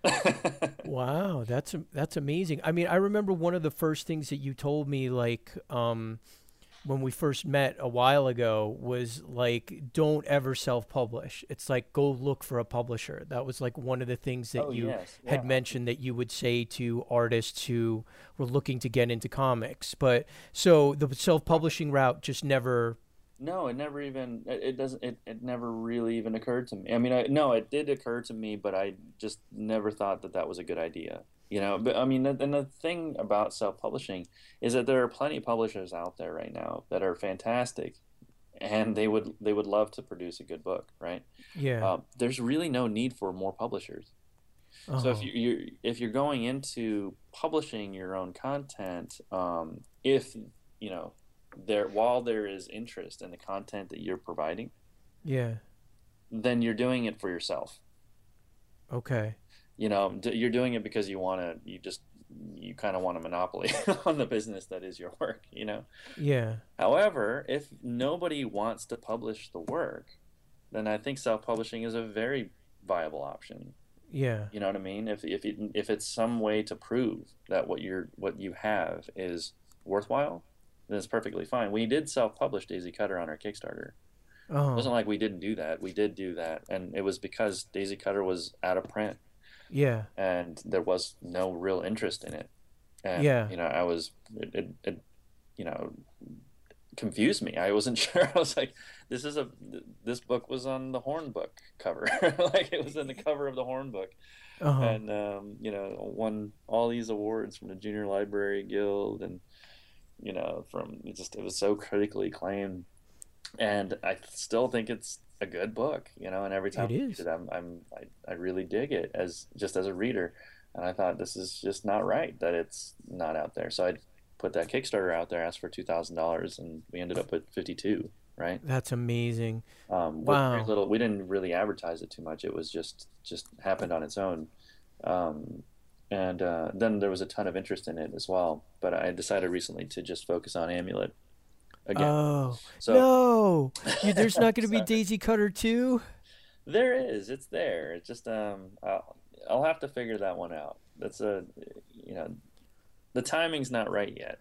Wow, that's that's amazing. I mean, I remember one of the first things that you told me, like, um, when we first met a while ago, was like, don't ever self-publish. It's like, go look for a publisher. That was like one of the things that
Oh,
you
yes.
had
Yeah.
mentioned that you would say to artists who were looking to get into comics. But so the self-publishing route just never.
No, it never even it, it doesn't it, it never really even occurred to me. I mean, I no, it did occur to me, but I just never thought that that was a good idea. You know, but I mean, and the thing about self-publishing is that there are plenty of publishers out there right now that are fantastic, and they would they would love to produce a good book, right?
Yeah.
Um, there's really no need for more publishers. So if
Uh-huh.
you you're, if you're going into publishing your own content, um, if you know there while there is interest in the content that you're providing,
Yeah.
then you're doing it for yourself.
Okay.
You know, d- you're doing it because you want to. You just you kind of want a monopoly on the business that is your work. You know.
Yeah.
However, if nobody wants to publish the work, then I think self-publishing is a very viable option.
Yeah.
You know what I mean? If if it, if it's some way to prove that what you're what you have is worthwhile, then it's perfectly fine. We did self-publish Daisy Cutter on our Kickstarter. It
Uh-huh.
wasn't like we didn't do that. We did do that, and it was because Daisy Cutter was out of print,
Yeah.
and there was no real interest in it. And
Yeah.
you know, I was it, it, it you know confused me. I wasn't sure. I was like, this is a this book was on the Horn Book cover, like it was in the cover of the Horn Book.
Uh-huh.
And um, you know, won all these awards from the Junior Library Guild, and you know, from it just it was so critically acclaimed, and I still think it's a good book, you know. And every time
It
I read
is.
it, I'm, I'm I, I really dig it as just as a reader, and I thought this is just not right that it's not out there. So I put that Kickstarter out there, asked for two thousand dollars, and we ended up with fifty two. Right.
That's amazing.
Um, with
Wow.
very little. We didn't really advertise it too much. It was just just happened on its own, um, and uh, then there was a ton of interest in it as well. But I decided recently to just focus on Amulet again.
Oh,
so
no. You, there's not going to be
Sorry.
Daisy Cutter too?
There is. It's there. It's just um, I'll, I'll have to figure that one out. That's a you know, the timing's not right yet.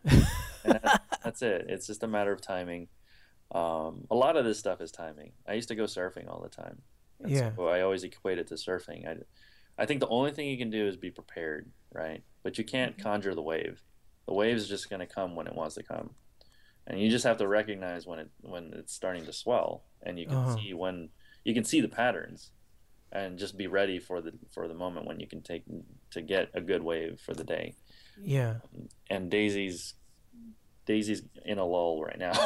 And that's, that's it. It's just a matter of timing. Um, a lot of this stuff is timing. I used to go surfing all the time. And
Yeah.
So I always equate it to surfing. I, I think the only thing you can do is be prepared, right? But you can't conjure the wave. The wave's just going to come when it wants to come, and you just have to recognize when it when it's starting to swell, and you can
Uh-huh.
see when you can see the patterns, and just be ready for the for the moment when you can take to get a good wave for the day.
Yeah.
And Daisy's Daisy's in a lull right now.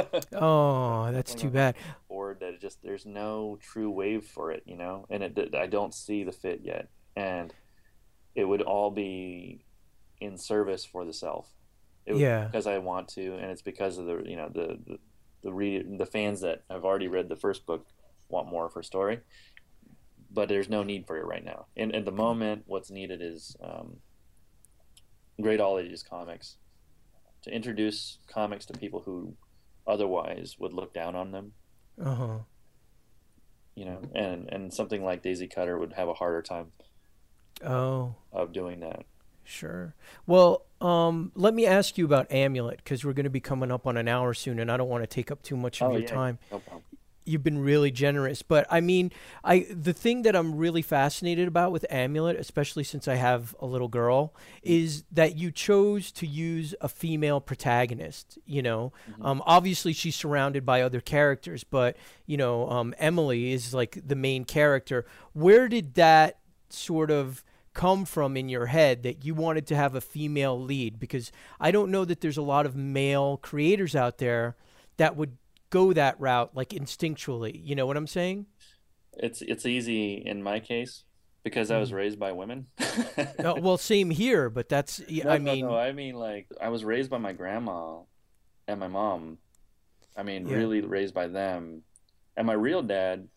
Oh, that's too bad.
Bored that it just there's no true wave for it, you know, and it I don't see the fit yet, and it would all be in service for the self. It would,
Yeah.
because I want to, and it's because of the you know the the the, read, the fans that have already read the first book want more of her story, but there's no need for it right now. And at the moment, what's needed is um, great all ages comics to introduce comics to people who otherwise would look down on them.
Uh-huh.
You know, and and something like Daisy Cutter would have a harder time
Oh,
of doing that.
sure. Well, um, let me ask you about Amulet, because we're going to be coming up on an hour soon, and I don't want to take up too much of
Oh,
your
yeah,
time.
no problem.
You've been really generous, but I mean, I the thing that I'm really fascinated about with Amulet, especially since I have a little girl, is that you chose to use a female protagonist. You know,
Mm-hmm.
um, obviously she's surrounded by other characters, but you know, um, Emily is like the main character. Where did that sort of come from in your head that you wanted to have a female lead? Because I don't know that there's a lot of male creators out there that would go that route, like instinctually. You know what I'm saying?
It's it's easy in my case because I was raised by women.
Uh, well, same here, but that's, y-
No,
I
no,
mean,
no. I mean, like, I was raised by my grandma and my mom. I mean,
Yeah.
really raised by them. And my real dad,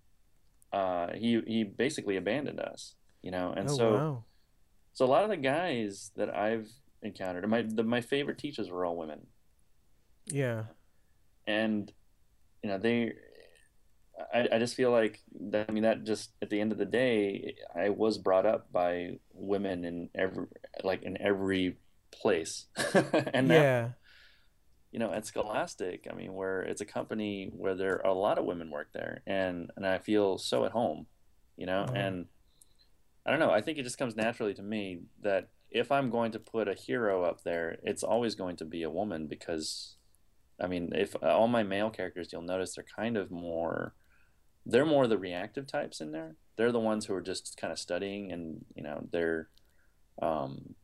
uh, he he basically abandoned us, you know. And
oh,
so,
wow.
so a lot of the guys that I've encountered, and my the, my favorite teachers were all women,
Yeah.
and you know, they. I, I just feel like that. I mean, that just at the end of the day, I was brought up by women in every like in every place, and now
Yeah.
you know, at Scholastic, I mean, where it's a company where there are a lot of women work there, and and I feel so at home, you know,
Uh-huh.
and I don't know, I think it just comes naturally to me that if I'm going to put a hero up there, it's always going to be a woman because, I mean, if all my male characters, you'll notice they're kind of more, they're more the reactive types in there. They're the ones who are just kind of studying, and you know, they're, um,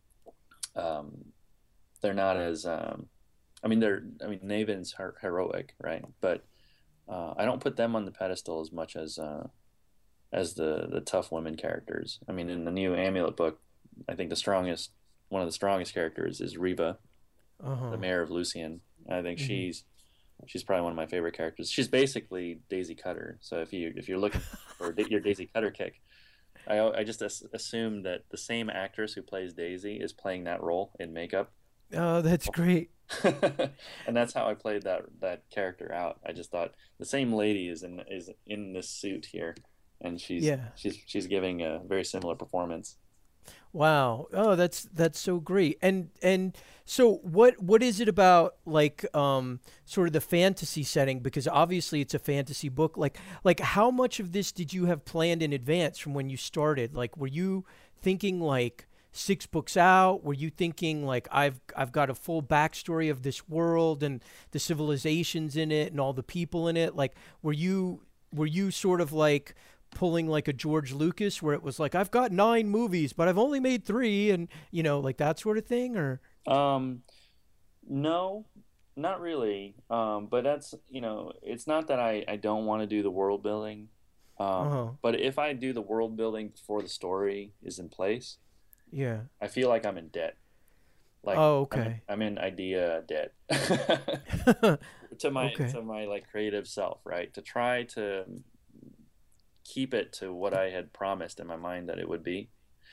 um, they're not as um, I mean, they're. I mean, Naven's her- heroic, right? But uh, I don't put them on the pedestal as much as uh, as the the tough women characters. I mean, in the new Amulet book, I think the strongest, one of the strongest characters is Reva,
Uh-huh.
the mayor of Lucian. I think
Mhm.
she's she's probably one of my favorite characters. She's basically Daisy Cutter. So if you if you're looking for da- your Daisy Cutter kick, I I just as- assume that the same actress who plays Daisy is playing that role in makeup.
Oh, that's great.
And that's how I played that that character out. I just thought the same lady is in is in this suit here, and she's
Yeah.
she's she's giving a very similar performance.
Wow. Oh, that's that's so great. And and so what what is it about, like, um sort of the fantasy setting, because obviously it's a fantasy book, like like how much of this did you have planned in advance from when you started? Like, were you thinking like six books out? Were you thinking like I've I've got a full backstory of this world and the civilizations in it and all the people in it? Like, were you were you sort of like pulling like a George Lucas, where it was like, I've got nine movies, but I've only made three, and you know, like that sort of thing? Or
Um, no, not really. Um, but that's, you know, it's not that I I don't want to do the world building. Um,
uh-huh.
but if I do the world building before the story is in place,
Yeah.
I feel like I'm in debt. Like
Oh,
I'm in,
okay.
I'm in idea debt. to my
Okay.
to my like creative self, right? To try to keep it to what I had promised in my mind that it would be.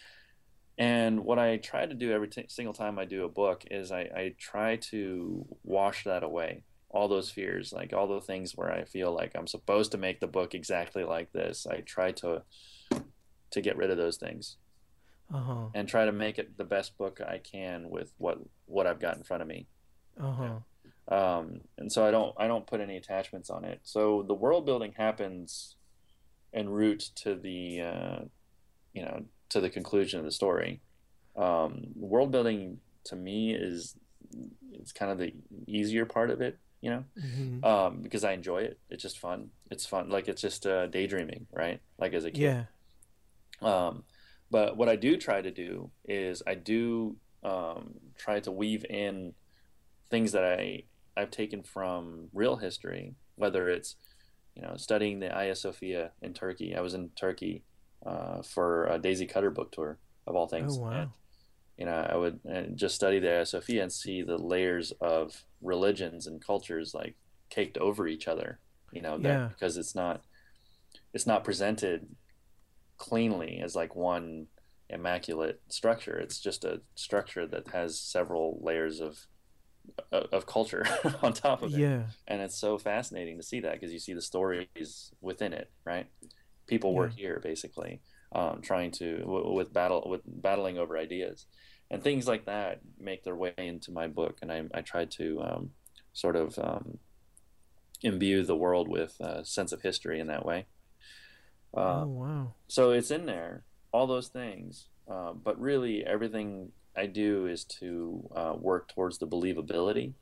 And what I try to do every t- single time I do a book is I, I try to wash that away. All those fears, like all the things where I feel like I'm supposed to make the book exactly like this. I try to to get rid of those things
Uh-huh.
and try to make it the best book I can with what what I've got in front of me.
Uh-huh.
Um, and so I don't I don't put any attachments on it. So the world building happens en route to the uh, you know to the conclusion of the story. Um, world building to me is it's kind of the easier part of it, you know,
Hmm.
um, because I enjoy it. It's just fun. It's fun, like it's just uh, daydreaming, right? Like as a kid.
Yeah.
Um, but what I do try to do is I do um, try to weave in things that I I've taken from real history, whether it's you know studying the Hagia Sophia in Turkey. I was in Turkey uh, for a Daisy Cutter book tour of all
Oh,
things, and
wow.
you know I would uh, just study the Hagia Sophia and see the layers of religions and cultures like caked over each other. You know that
Yeah.
because it's not it's not presented cleanly as like one immaculate structure. It's just a structure that has several layers of of, of culture on top of it,
Yeah.
and it's so fascinating to see that because you see the stories within it, right? People were
Yeah.
here basically, um, trying to w- with battle with battling over ideas, and things like that make their way into my book, and I I tried to um, sort of um, imbue the world with a sense of history in that way. Uh,
Oh, wow.
so it's in there, all those things. Uh, but really, everything I do is to uh, work towards the believability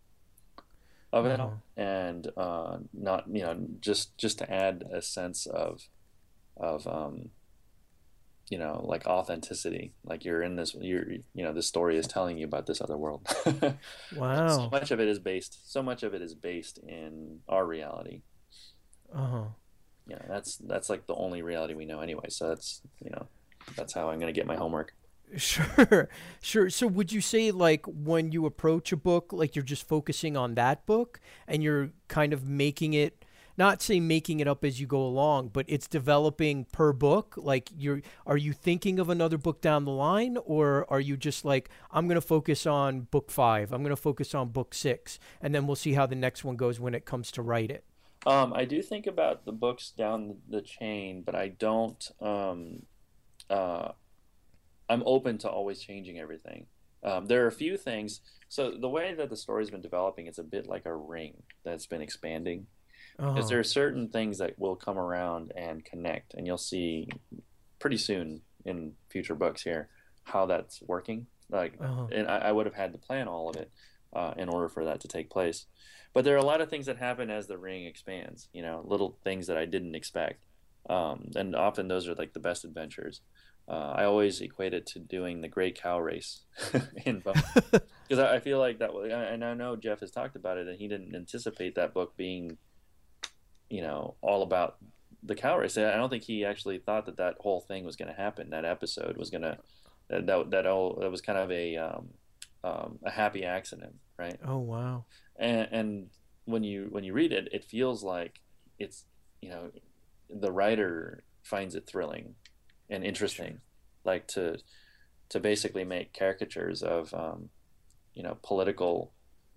of it
Uh-huh.
all, and uh, not you know just just to add a sense of of um, you know, like authenticity, like you're in this, you're, you know, this story is telling you about this other world. So
Wow.
much of it is based, so much of it is based in our reality.
Uh-huh.
You know, that's that's like the only reality we know anyway. So that's, you know, that's how I'm gonna get my homework.
Sure, sure. So would you say like when you approach a book, like you're just focusing on that book and you're kind of making it, not say making it up as you go along, but it's developing per book? Like you're, are you thinking of another book down the line, or are you just like, I'm going to focus on book five, I'm going to focus on book six, and then we'll see how the next one goes when it comes to write it?
Um, I do think about the books down the chain, but I don't. Um, uh, I'm open to always changing everything. Um, there are a few things. So the way that the story's been developing, it's a bit like a ring that's been expanding. Because
Uh-huh.
there are certain things that will come around and connect, and you'll see pretty soon in future books here how that's working. Like,
Uh-huh.
and I, I would have had to plan all of it uh, in order for that to take place. But there are a lot of things that happen as the ring expands. You know, little things that I didn't expect, um, and often those are like the best adventures. Uh, I always equate it to doing the Great Cow Race in book because I, I feel like that. was- And I know Jeff has talked about it, and he didn't anticipate that book being, you know, all about the cow race. I don't think he actually thought that that whole thing was going to happen. That episode was going to that that that, all, that was kind of a um, um, a happy accident, right?
Oh, wow.
And, and when you when you read it, it feels like it's, you know, the writer finds it thrilling and interesting, like to to basically make caricatures of um, you know, political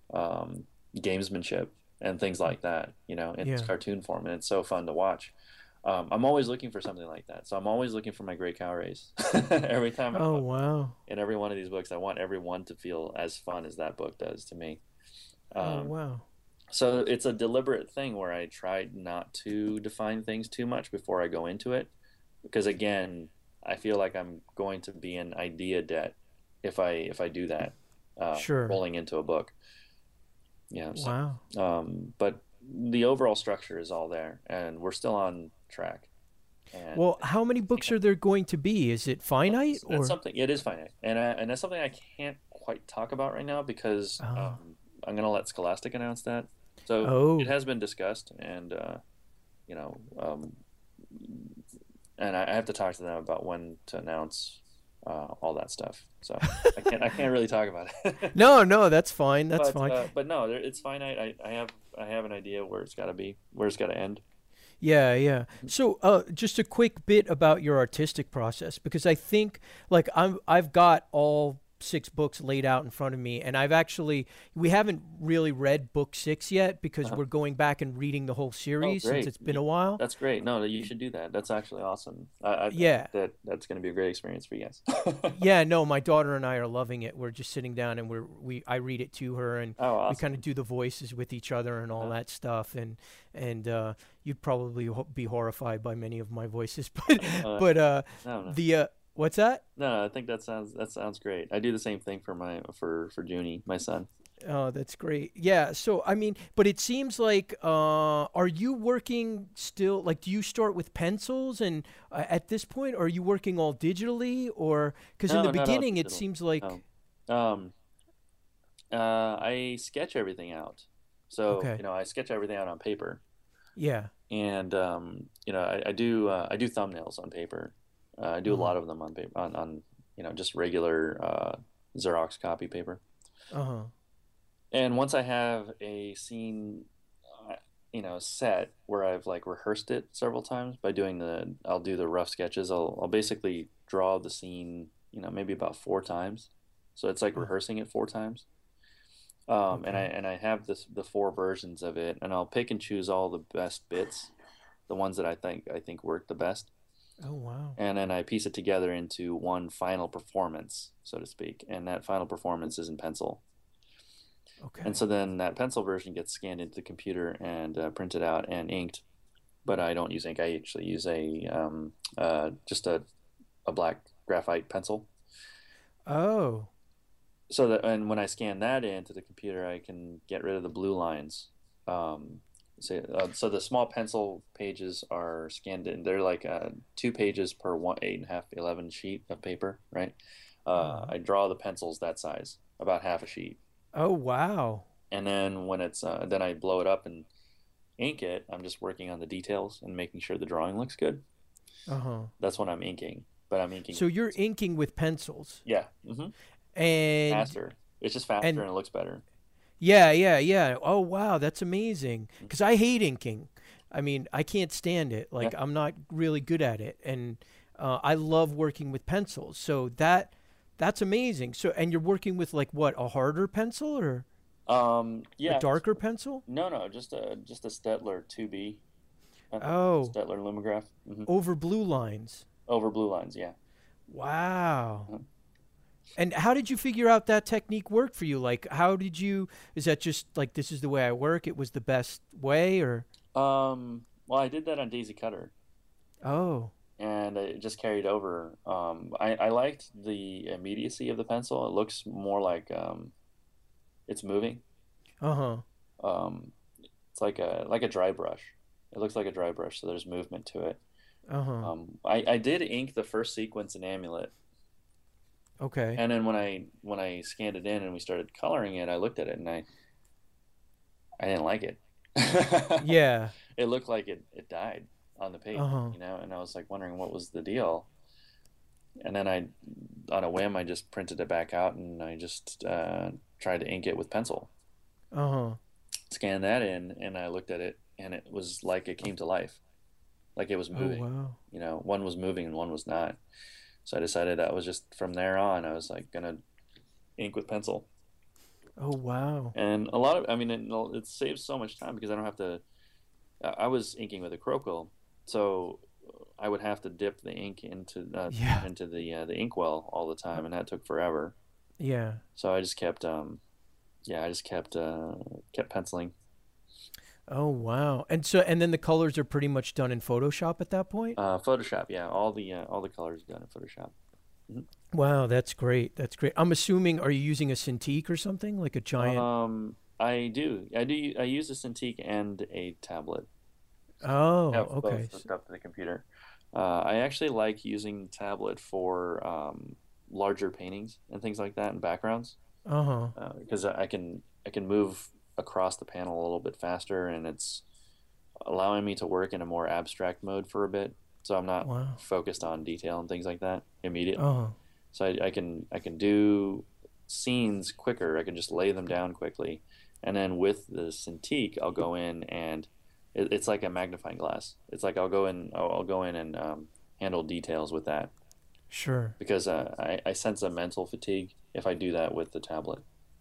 um, gamesmanship and things like that, you know, in its
Yeah.
cartoon form, and it's so fun to watch. Um, I'm always looking for something like that, so I'm always looking for my great cow race. Every time I
Oh,
look
wow.
in every one of these books, I want everyone to feel as fun as that book does to me.
Oh,
Um,
wow.
so it's a deliberate thing where I tried not to define things too much before I go into it, because again, I feel like I'm going to be in idea debt if I if I do that, uh,
Sure.
rolling into a book. You know, so
Wow.
um, but the overall structure is all there, and we're still on track. And
Well, how many books are there going to be? Is it finite
that's, that's
or?
something. It is finite, and I, and that's something I can't quite talk about right now because
Oh.
um, I'm gonna let Scholastic announce that. So it
Oh.
has been discussed, and uh, you know, um, and I, I have to talk to them about when to announce uh, all that stuff. So I can't I can't really talk about it.
No, no, that's fine. That's
but
fine.
uh, but no, there- it's finite. I, I have I have an idea where it's got to be, where it's got to end.
Yeah, yeah. So, uh, just a quick bit about your artistic process, because I think, like, I'm, I've got all six books laid out in front of me, and I've actually, we haven't really read book six yet because
Uh-huh.
we're going back and reading the whole
Oh,
series since
great!
it's been a while.
That's great. No, you should do that. That's actually awesome. I, I think
Yeah.
that that's going to be a great experience for you guys.
Yeah, no, my daughter and I are loving it. We're just sitting down and we're we I read it to her, and
Oh,
we kind
awesome.
of do the voices with each other and all
Uh,
that stuff. And and uh, you'd probably ho- be horrified by many of my voices, but
uh,
but uh,
no, no,
the uh, what's that?
no. I think that sounds that sounds great. I do the same thing for my for for Junie, my son.
Oh, that's great. Yeah. So, I mean, but it seems like, uh, are you working still? Like, do you start with pencils and uh, at this point, or are you working all digitally? Or because in
No,
the
not all
beginning, it
digital.
seems like,
No. Um, uh, I sketch everything out. So,
okay,
you know, I sketch everything out on paper,
yeah,
and um, you know, I, I do uh, I do thumbnails on paper. Uh, I do a
uh-huh,
lot of them on paper on, on you know, just regular uh, Xerox copy paper.
uh-huh,
And once I have a scene, uh, you know, set where I've like rehearsed it several times by doing the, I'll do the rough sketches. I'll I'll basically draw the scene, you know, maybe about four times. So it's like
uh,
rehearsing it four times. Um, and I
okay,
and I have this the four versions of it, and I'll pick and choose all the best bits, the ones that I think I think work the best,
oh wow,
and then I piece it together into one final performance, so to speak. And that final performance is in pencil. And
okay,
so then that pencil version gets scanned into the computer and uh, printed out and inked. But I don't use ink. I actually use a um, uh, just a, a black graphite pencil.
oh,
So that, and when I scan that into the computer, I can get rid of the blue lines. Um, So, uh, so the small pencil pages are scanned in. They're like uh, two pages per one eight and a half eleven sheet of paper, right? Uh, I draw the pencils that size, about half a sheet,
Oh, wow.
and then when it's uh, then I blow it up and ink it. I'm just working on the details and making sure the drawing looks good.
Uh-huh.
That's when I'm inking, but I'm inking.
So you're inking with pencils.
Yeah, hmm
And
faster. It's just faster
and-
and it looks better.
yeah, yeah, yeah. Oh, wow, that's amazing. Cuz I hate inking. I mean, I can't stand it. Like
Yeah.
I'm not really good at it, and uh, I love working with pencils. So that that's amazing. So and you're working with like what, a harder pencil or
Um, yeah.
a darker pencil?
No, no, just a just a Stettler two B. Uh,
Oh,
Stettler Lumograph. hmm
over blue lines.
Over blue lines, yeah.
Wow.
Mhm.
And how did you figure out that technique worked for you? Like, how did you, is that just like, this is the way I work? It was the best way or?
Um, well, I did that on Daisy Cutter,
Oh,
and it just carried over. Um, I, I liked the immediacy of the pencil. It looks more like um, it's moving.
uh-huh.
Um, it's like a like a dry brush. It looks like a dry brush, so there's movement to it.
Uh-huh.
Um, I, I did ink the first sequence in Amulet,
Okay.
and then when I when I scanned it in and we started coloring it, I looked at it and I I didn't like it.
Yeah.
It looked like it, it died on the page,
Uh-huh.
you know, and I was like wondering what was the deal. And then I, on a whim, I just printed it back out and I just uh, tried to ink it with pencil.
Uh-huh.
Scanned that in and I looked at it and it was like it came to life, like it was
Oh,
moving.
wow.
You know, one was moving and one was not. So I decided that was just from there on, I was like gonna ink with pencil.
Oh, wow.
And a lot of, I mean, it, it saves so much time because I don't have to. I I was inking with acrylic, so I would have to dip the ink into uh,
Yeah.
into the uh, the inkwell all the time, and that took forever.
Yeah.
So I just kept, um, yeah, I just kept uh, kept penciling.
Oh, wow. And so, and then the colors are pretty much done in Photoshop at that point?
Uh, Photoshop, yeah, all the uh, all the colors are done in Photoshop.
Wow, that's great. That's great. I'm assuming, are you using a Cintiq or something? Like a giant?
Um, I do, I do, I use a Cintiq and a tablet.
Oh,
Have
okay.
both hooked up to the computer. Uh, I actually like using tablet for um, larger paintings and things like that and backgrounds
Uh-huh.
because I can I can move across the panel a little bit faster and it's allowing me to work in a more abstract mode for a bit. So I'm not
Wow.
focused on detail and things like that immediately.
Uh-huh.
So I, I can I can do scenes quicker. I can just lay them down quickly, and then with the Cintiq, I'll go in and it, it's like a magnifying glass. It's like I'll go in I'll, I'll go in and um, handle details with that
Sure.
because uh, I I sense a mental fatigue if I do that with the tablet.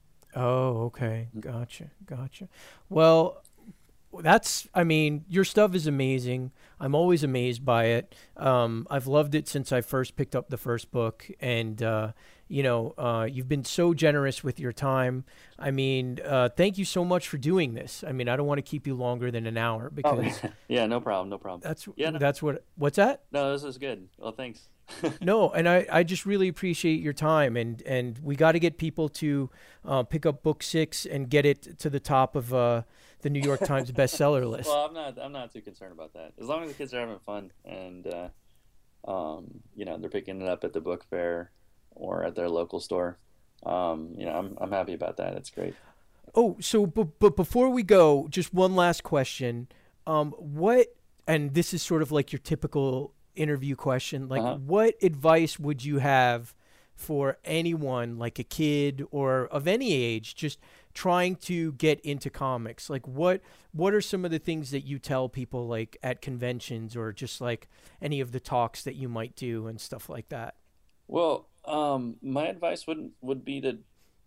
Oh, okay. Gotcha. Gotcha. Well, that's, I mean, your stuff is amazing. I'm always amazed by it. Um, I've loved it since I first picked up the first book. And, uh, you know, uh, you've been so generous with your time. I mean, uh, thank you so much for doing this. I mean, I don't want to keep you longer than an hour because
Yeah, no problem, no problem.
that's,
Yeah, no.
that's what, what's that?
No, this is good. Well, thanks.
No, and I, I just really appreciate your time, and, and we got to get people to uh, pick up book six and get it to the top of uh, the New York Times bestseller list.
Well, I'm not I'm not too concerned about that. As long as the kids are having fun and uh, um, you know, they're picking it up at the book fair or at their local store. Um, you know, I'm I'm happy about that. It's great.
Oh, so but, but before we go, just one last question. Um, what, and this is sort of like your typical interview question, like
Uh-huh.
what advice would you have for anyone, like a kid or of any age, just trying to get into comics? Like what what are some of the things that you tell people, like at conventions or just like any of the talks that you might do and stuff like that?
Well, um, my advice would would be to,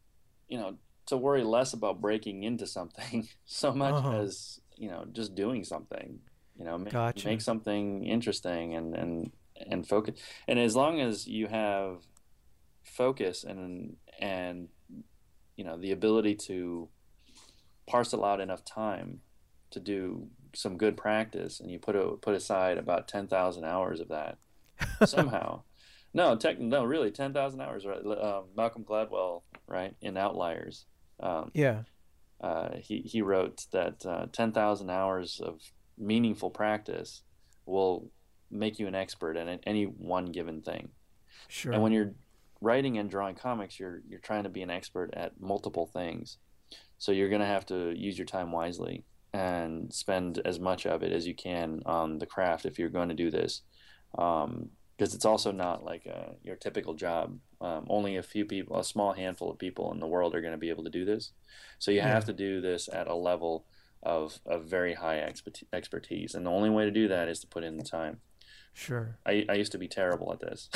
you know, to worry less about breaking into something so much
Uh-huh.
as, you know, just doing something. You know, make,
Gotcha.
make something interesting and and and focus. And as long as you have focus and and you know the ability to parcel out enough time to do some good practice, and you put a, put aside about ten thousand hours of that somehow. No, tech, no, really, ten thousand hours. Right? Uh, Malcolm Gladwell, right, in Outliers. Um,
Yeah.
uh, he he wrote that uh, ten thousand hours of meaningful practice will make you an expert in any one given thing.
Sure.
And when you're writing and drawing comics, you're you're trying to be an expert at multiple things. So you're going to have to use your time wisely and spend as much of it as you can on the craft if you're going to do this. Um, because it's also not like a, your typical job. Um, only a few people, a small handful of people in the world are going to be able to do this. So you
Yeah.
have to do this at a level of, of very high expert, expertise. And the only way to do that is to put in the time.
Sure.
I, I used to be terrible at this.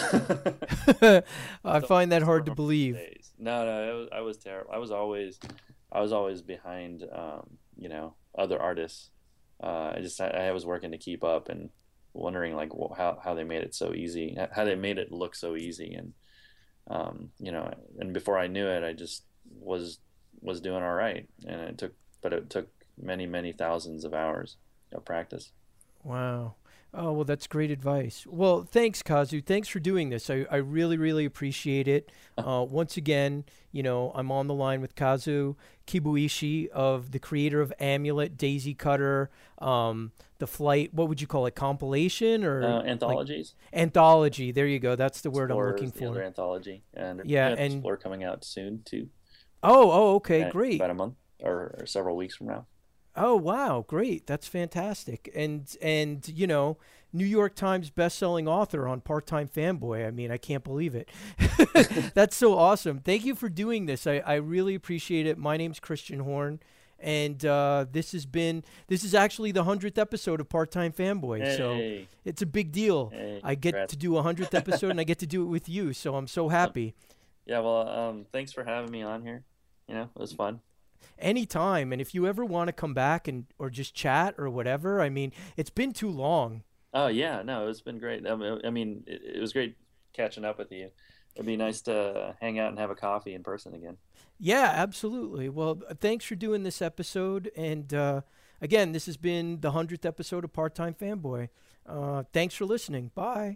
I
So-
find that hard to
so
believe.
days. No, no, it was, I was terrible. I was always, I was always behind, um, you know, other artists. Uh, I just, I, I was working to keep up and wondering like wh- how how they made it so easy, how they made it look so easy, and um, you know, and before I knew it, I just was was doing all right, and it took, but it took many many thousands of hours of practice.
Wow. Oh, well, that's great advice. Well, thanks, Kazu. Thanks for doing this. I, I really, really appreciate it. Uh, once again, you know, I'm on the line with Kazu Kibuishi, of the creator of Amulet, Daisy Cutter, um, the Flight, what would you call it, compilation or
Uh,
like-
anthologies.
anthology? There you go. That's the word I'm
Explore
looking
is the other
for.
anthology, and
Yeah,
yeah,
and-
Explore coming out soon too.
Oh, oh, okay,
uh,
great.
About a month or, or several weeks from now.
Oh, wow, great. That's fantastic. And and you know, New York Times best-selling author on Part-Time Fanboy. I mean, I can't believe it. That's so awesome. Thank you for doing this. I, I really appreciate it. My name's Christian Horn, and uh, this has been this is actually the hundredth episode of Part-Time Fanboy. So
Hey,
it's a big deal.
hey,
I get
congrats.
to do a hundredth episode, and I get to do it with you. So I'm so happy.
Yeah, well, um, thanks for having me on here. You know, it was fun.
Anytime. And if you ever want to come back and or just chat or whatever, I mean, it's been too long.
Oh yeah, no, it's been great. I mean, I mean it, it was great catching up with you. It'd be nice to hang out and have a coffee in person again.
Yeah, absolutely. Well, uh, thanks for doing this episode. And uh, again, this has been the hundredth episode of Part-Time Fanboy. Uh, thanks for listening. Bye.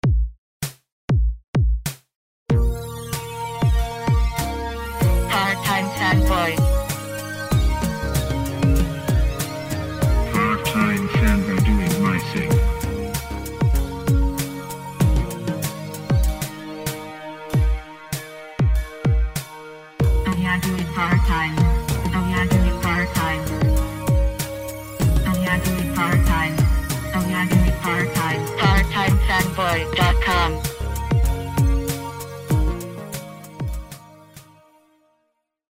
Part-time fanboy.
Part-time fanboy doing my thing.
Oh yeah, do it part-time. Oh yeah, do it part-time. Oh yeah, do it part-time. Oh yeah, do it part-time. part time fanboy dot com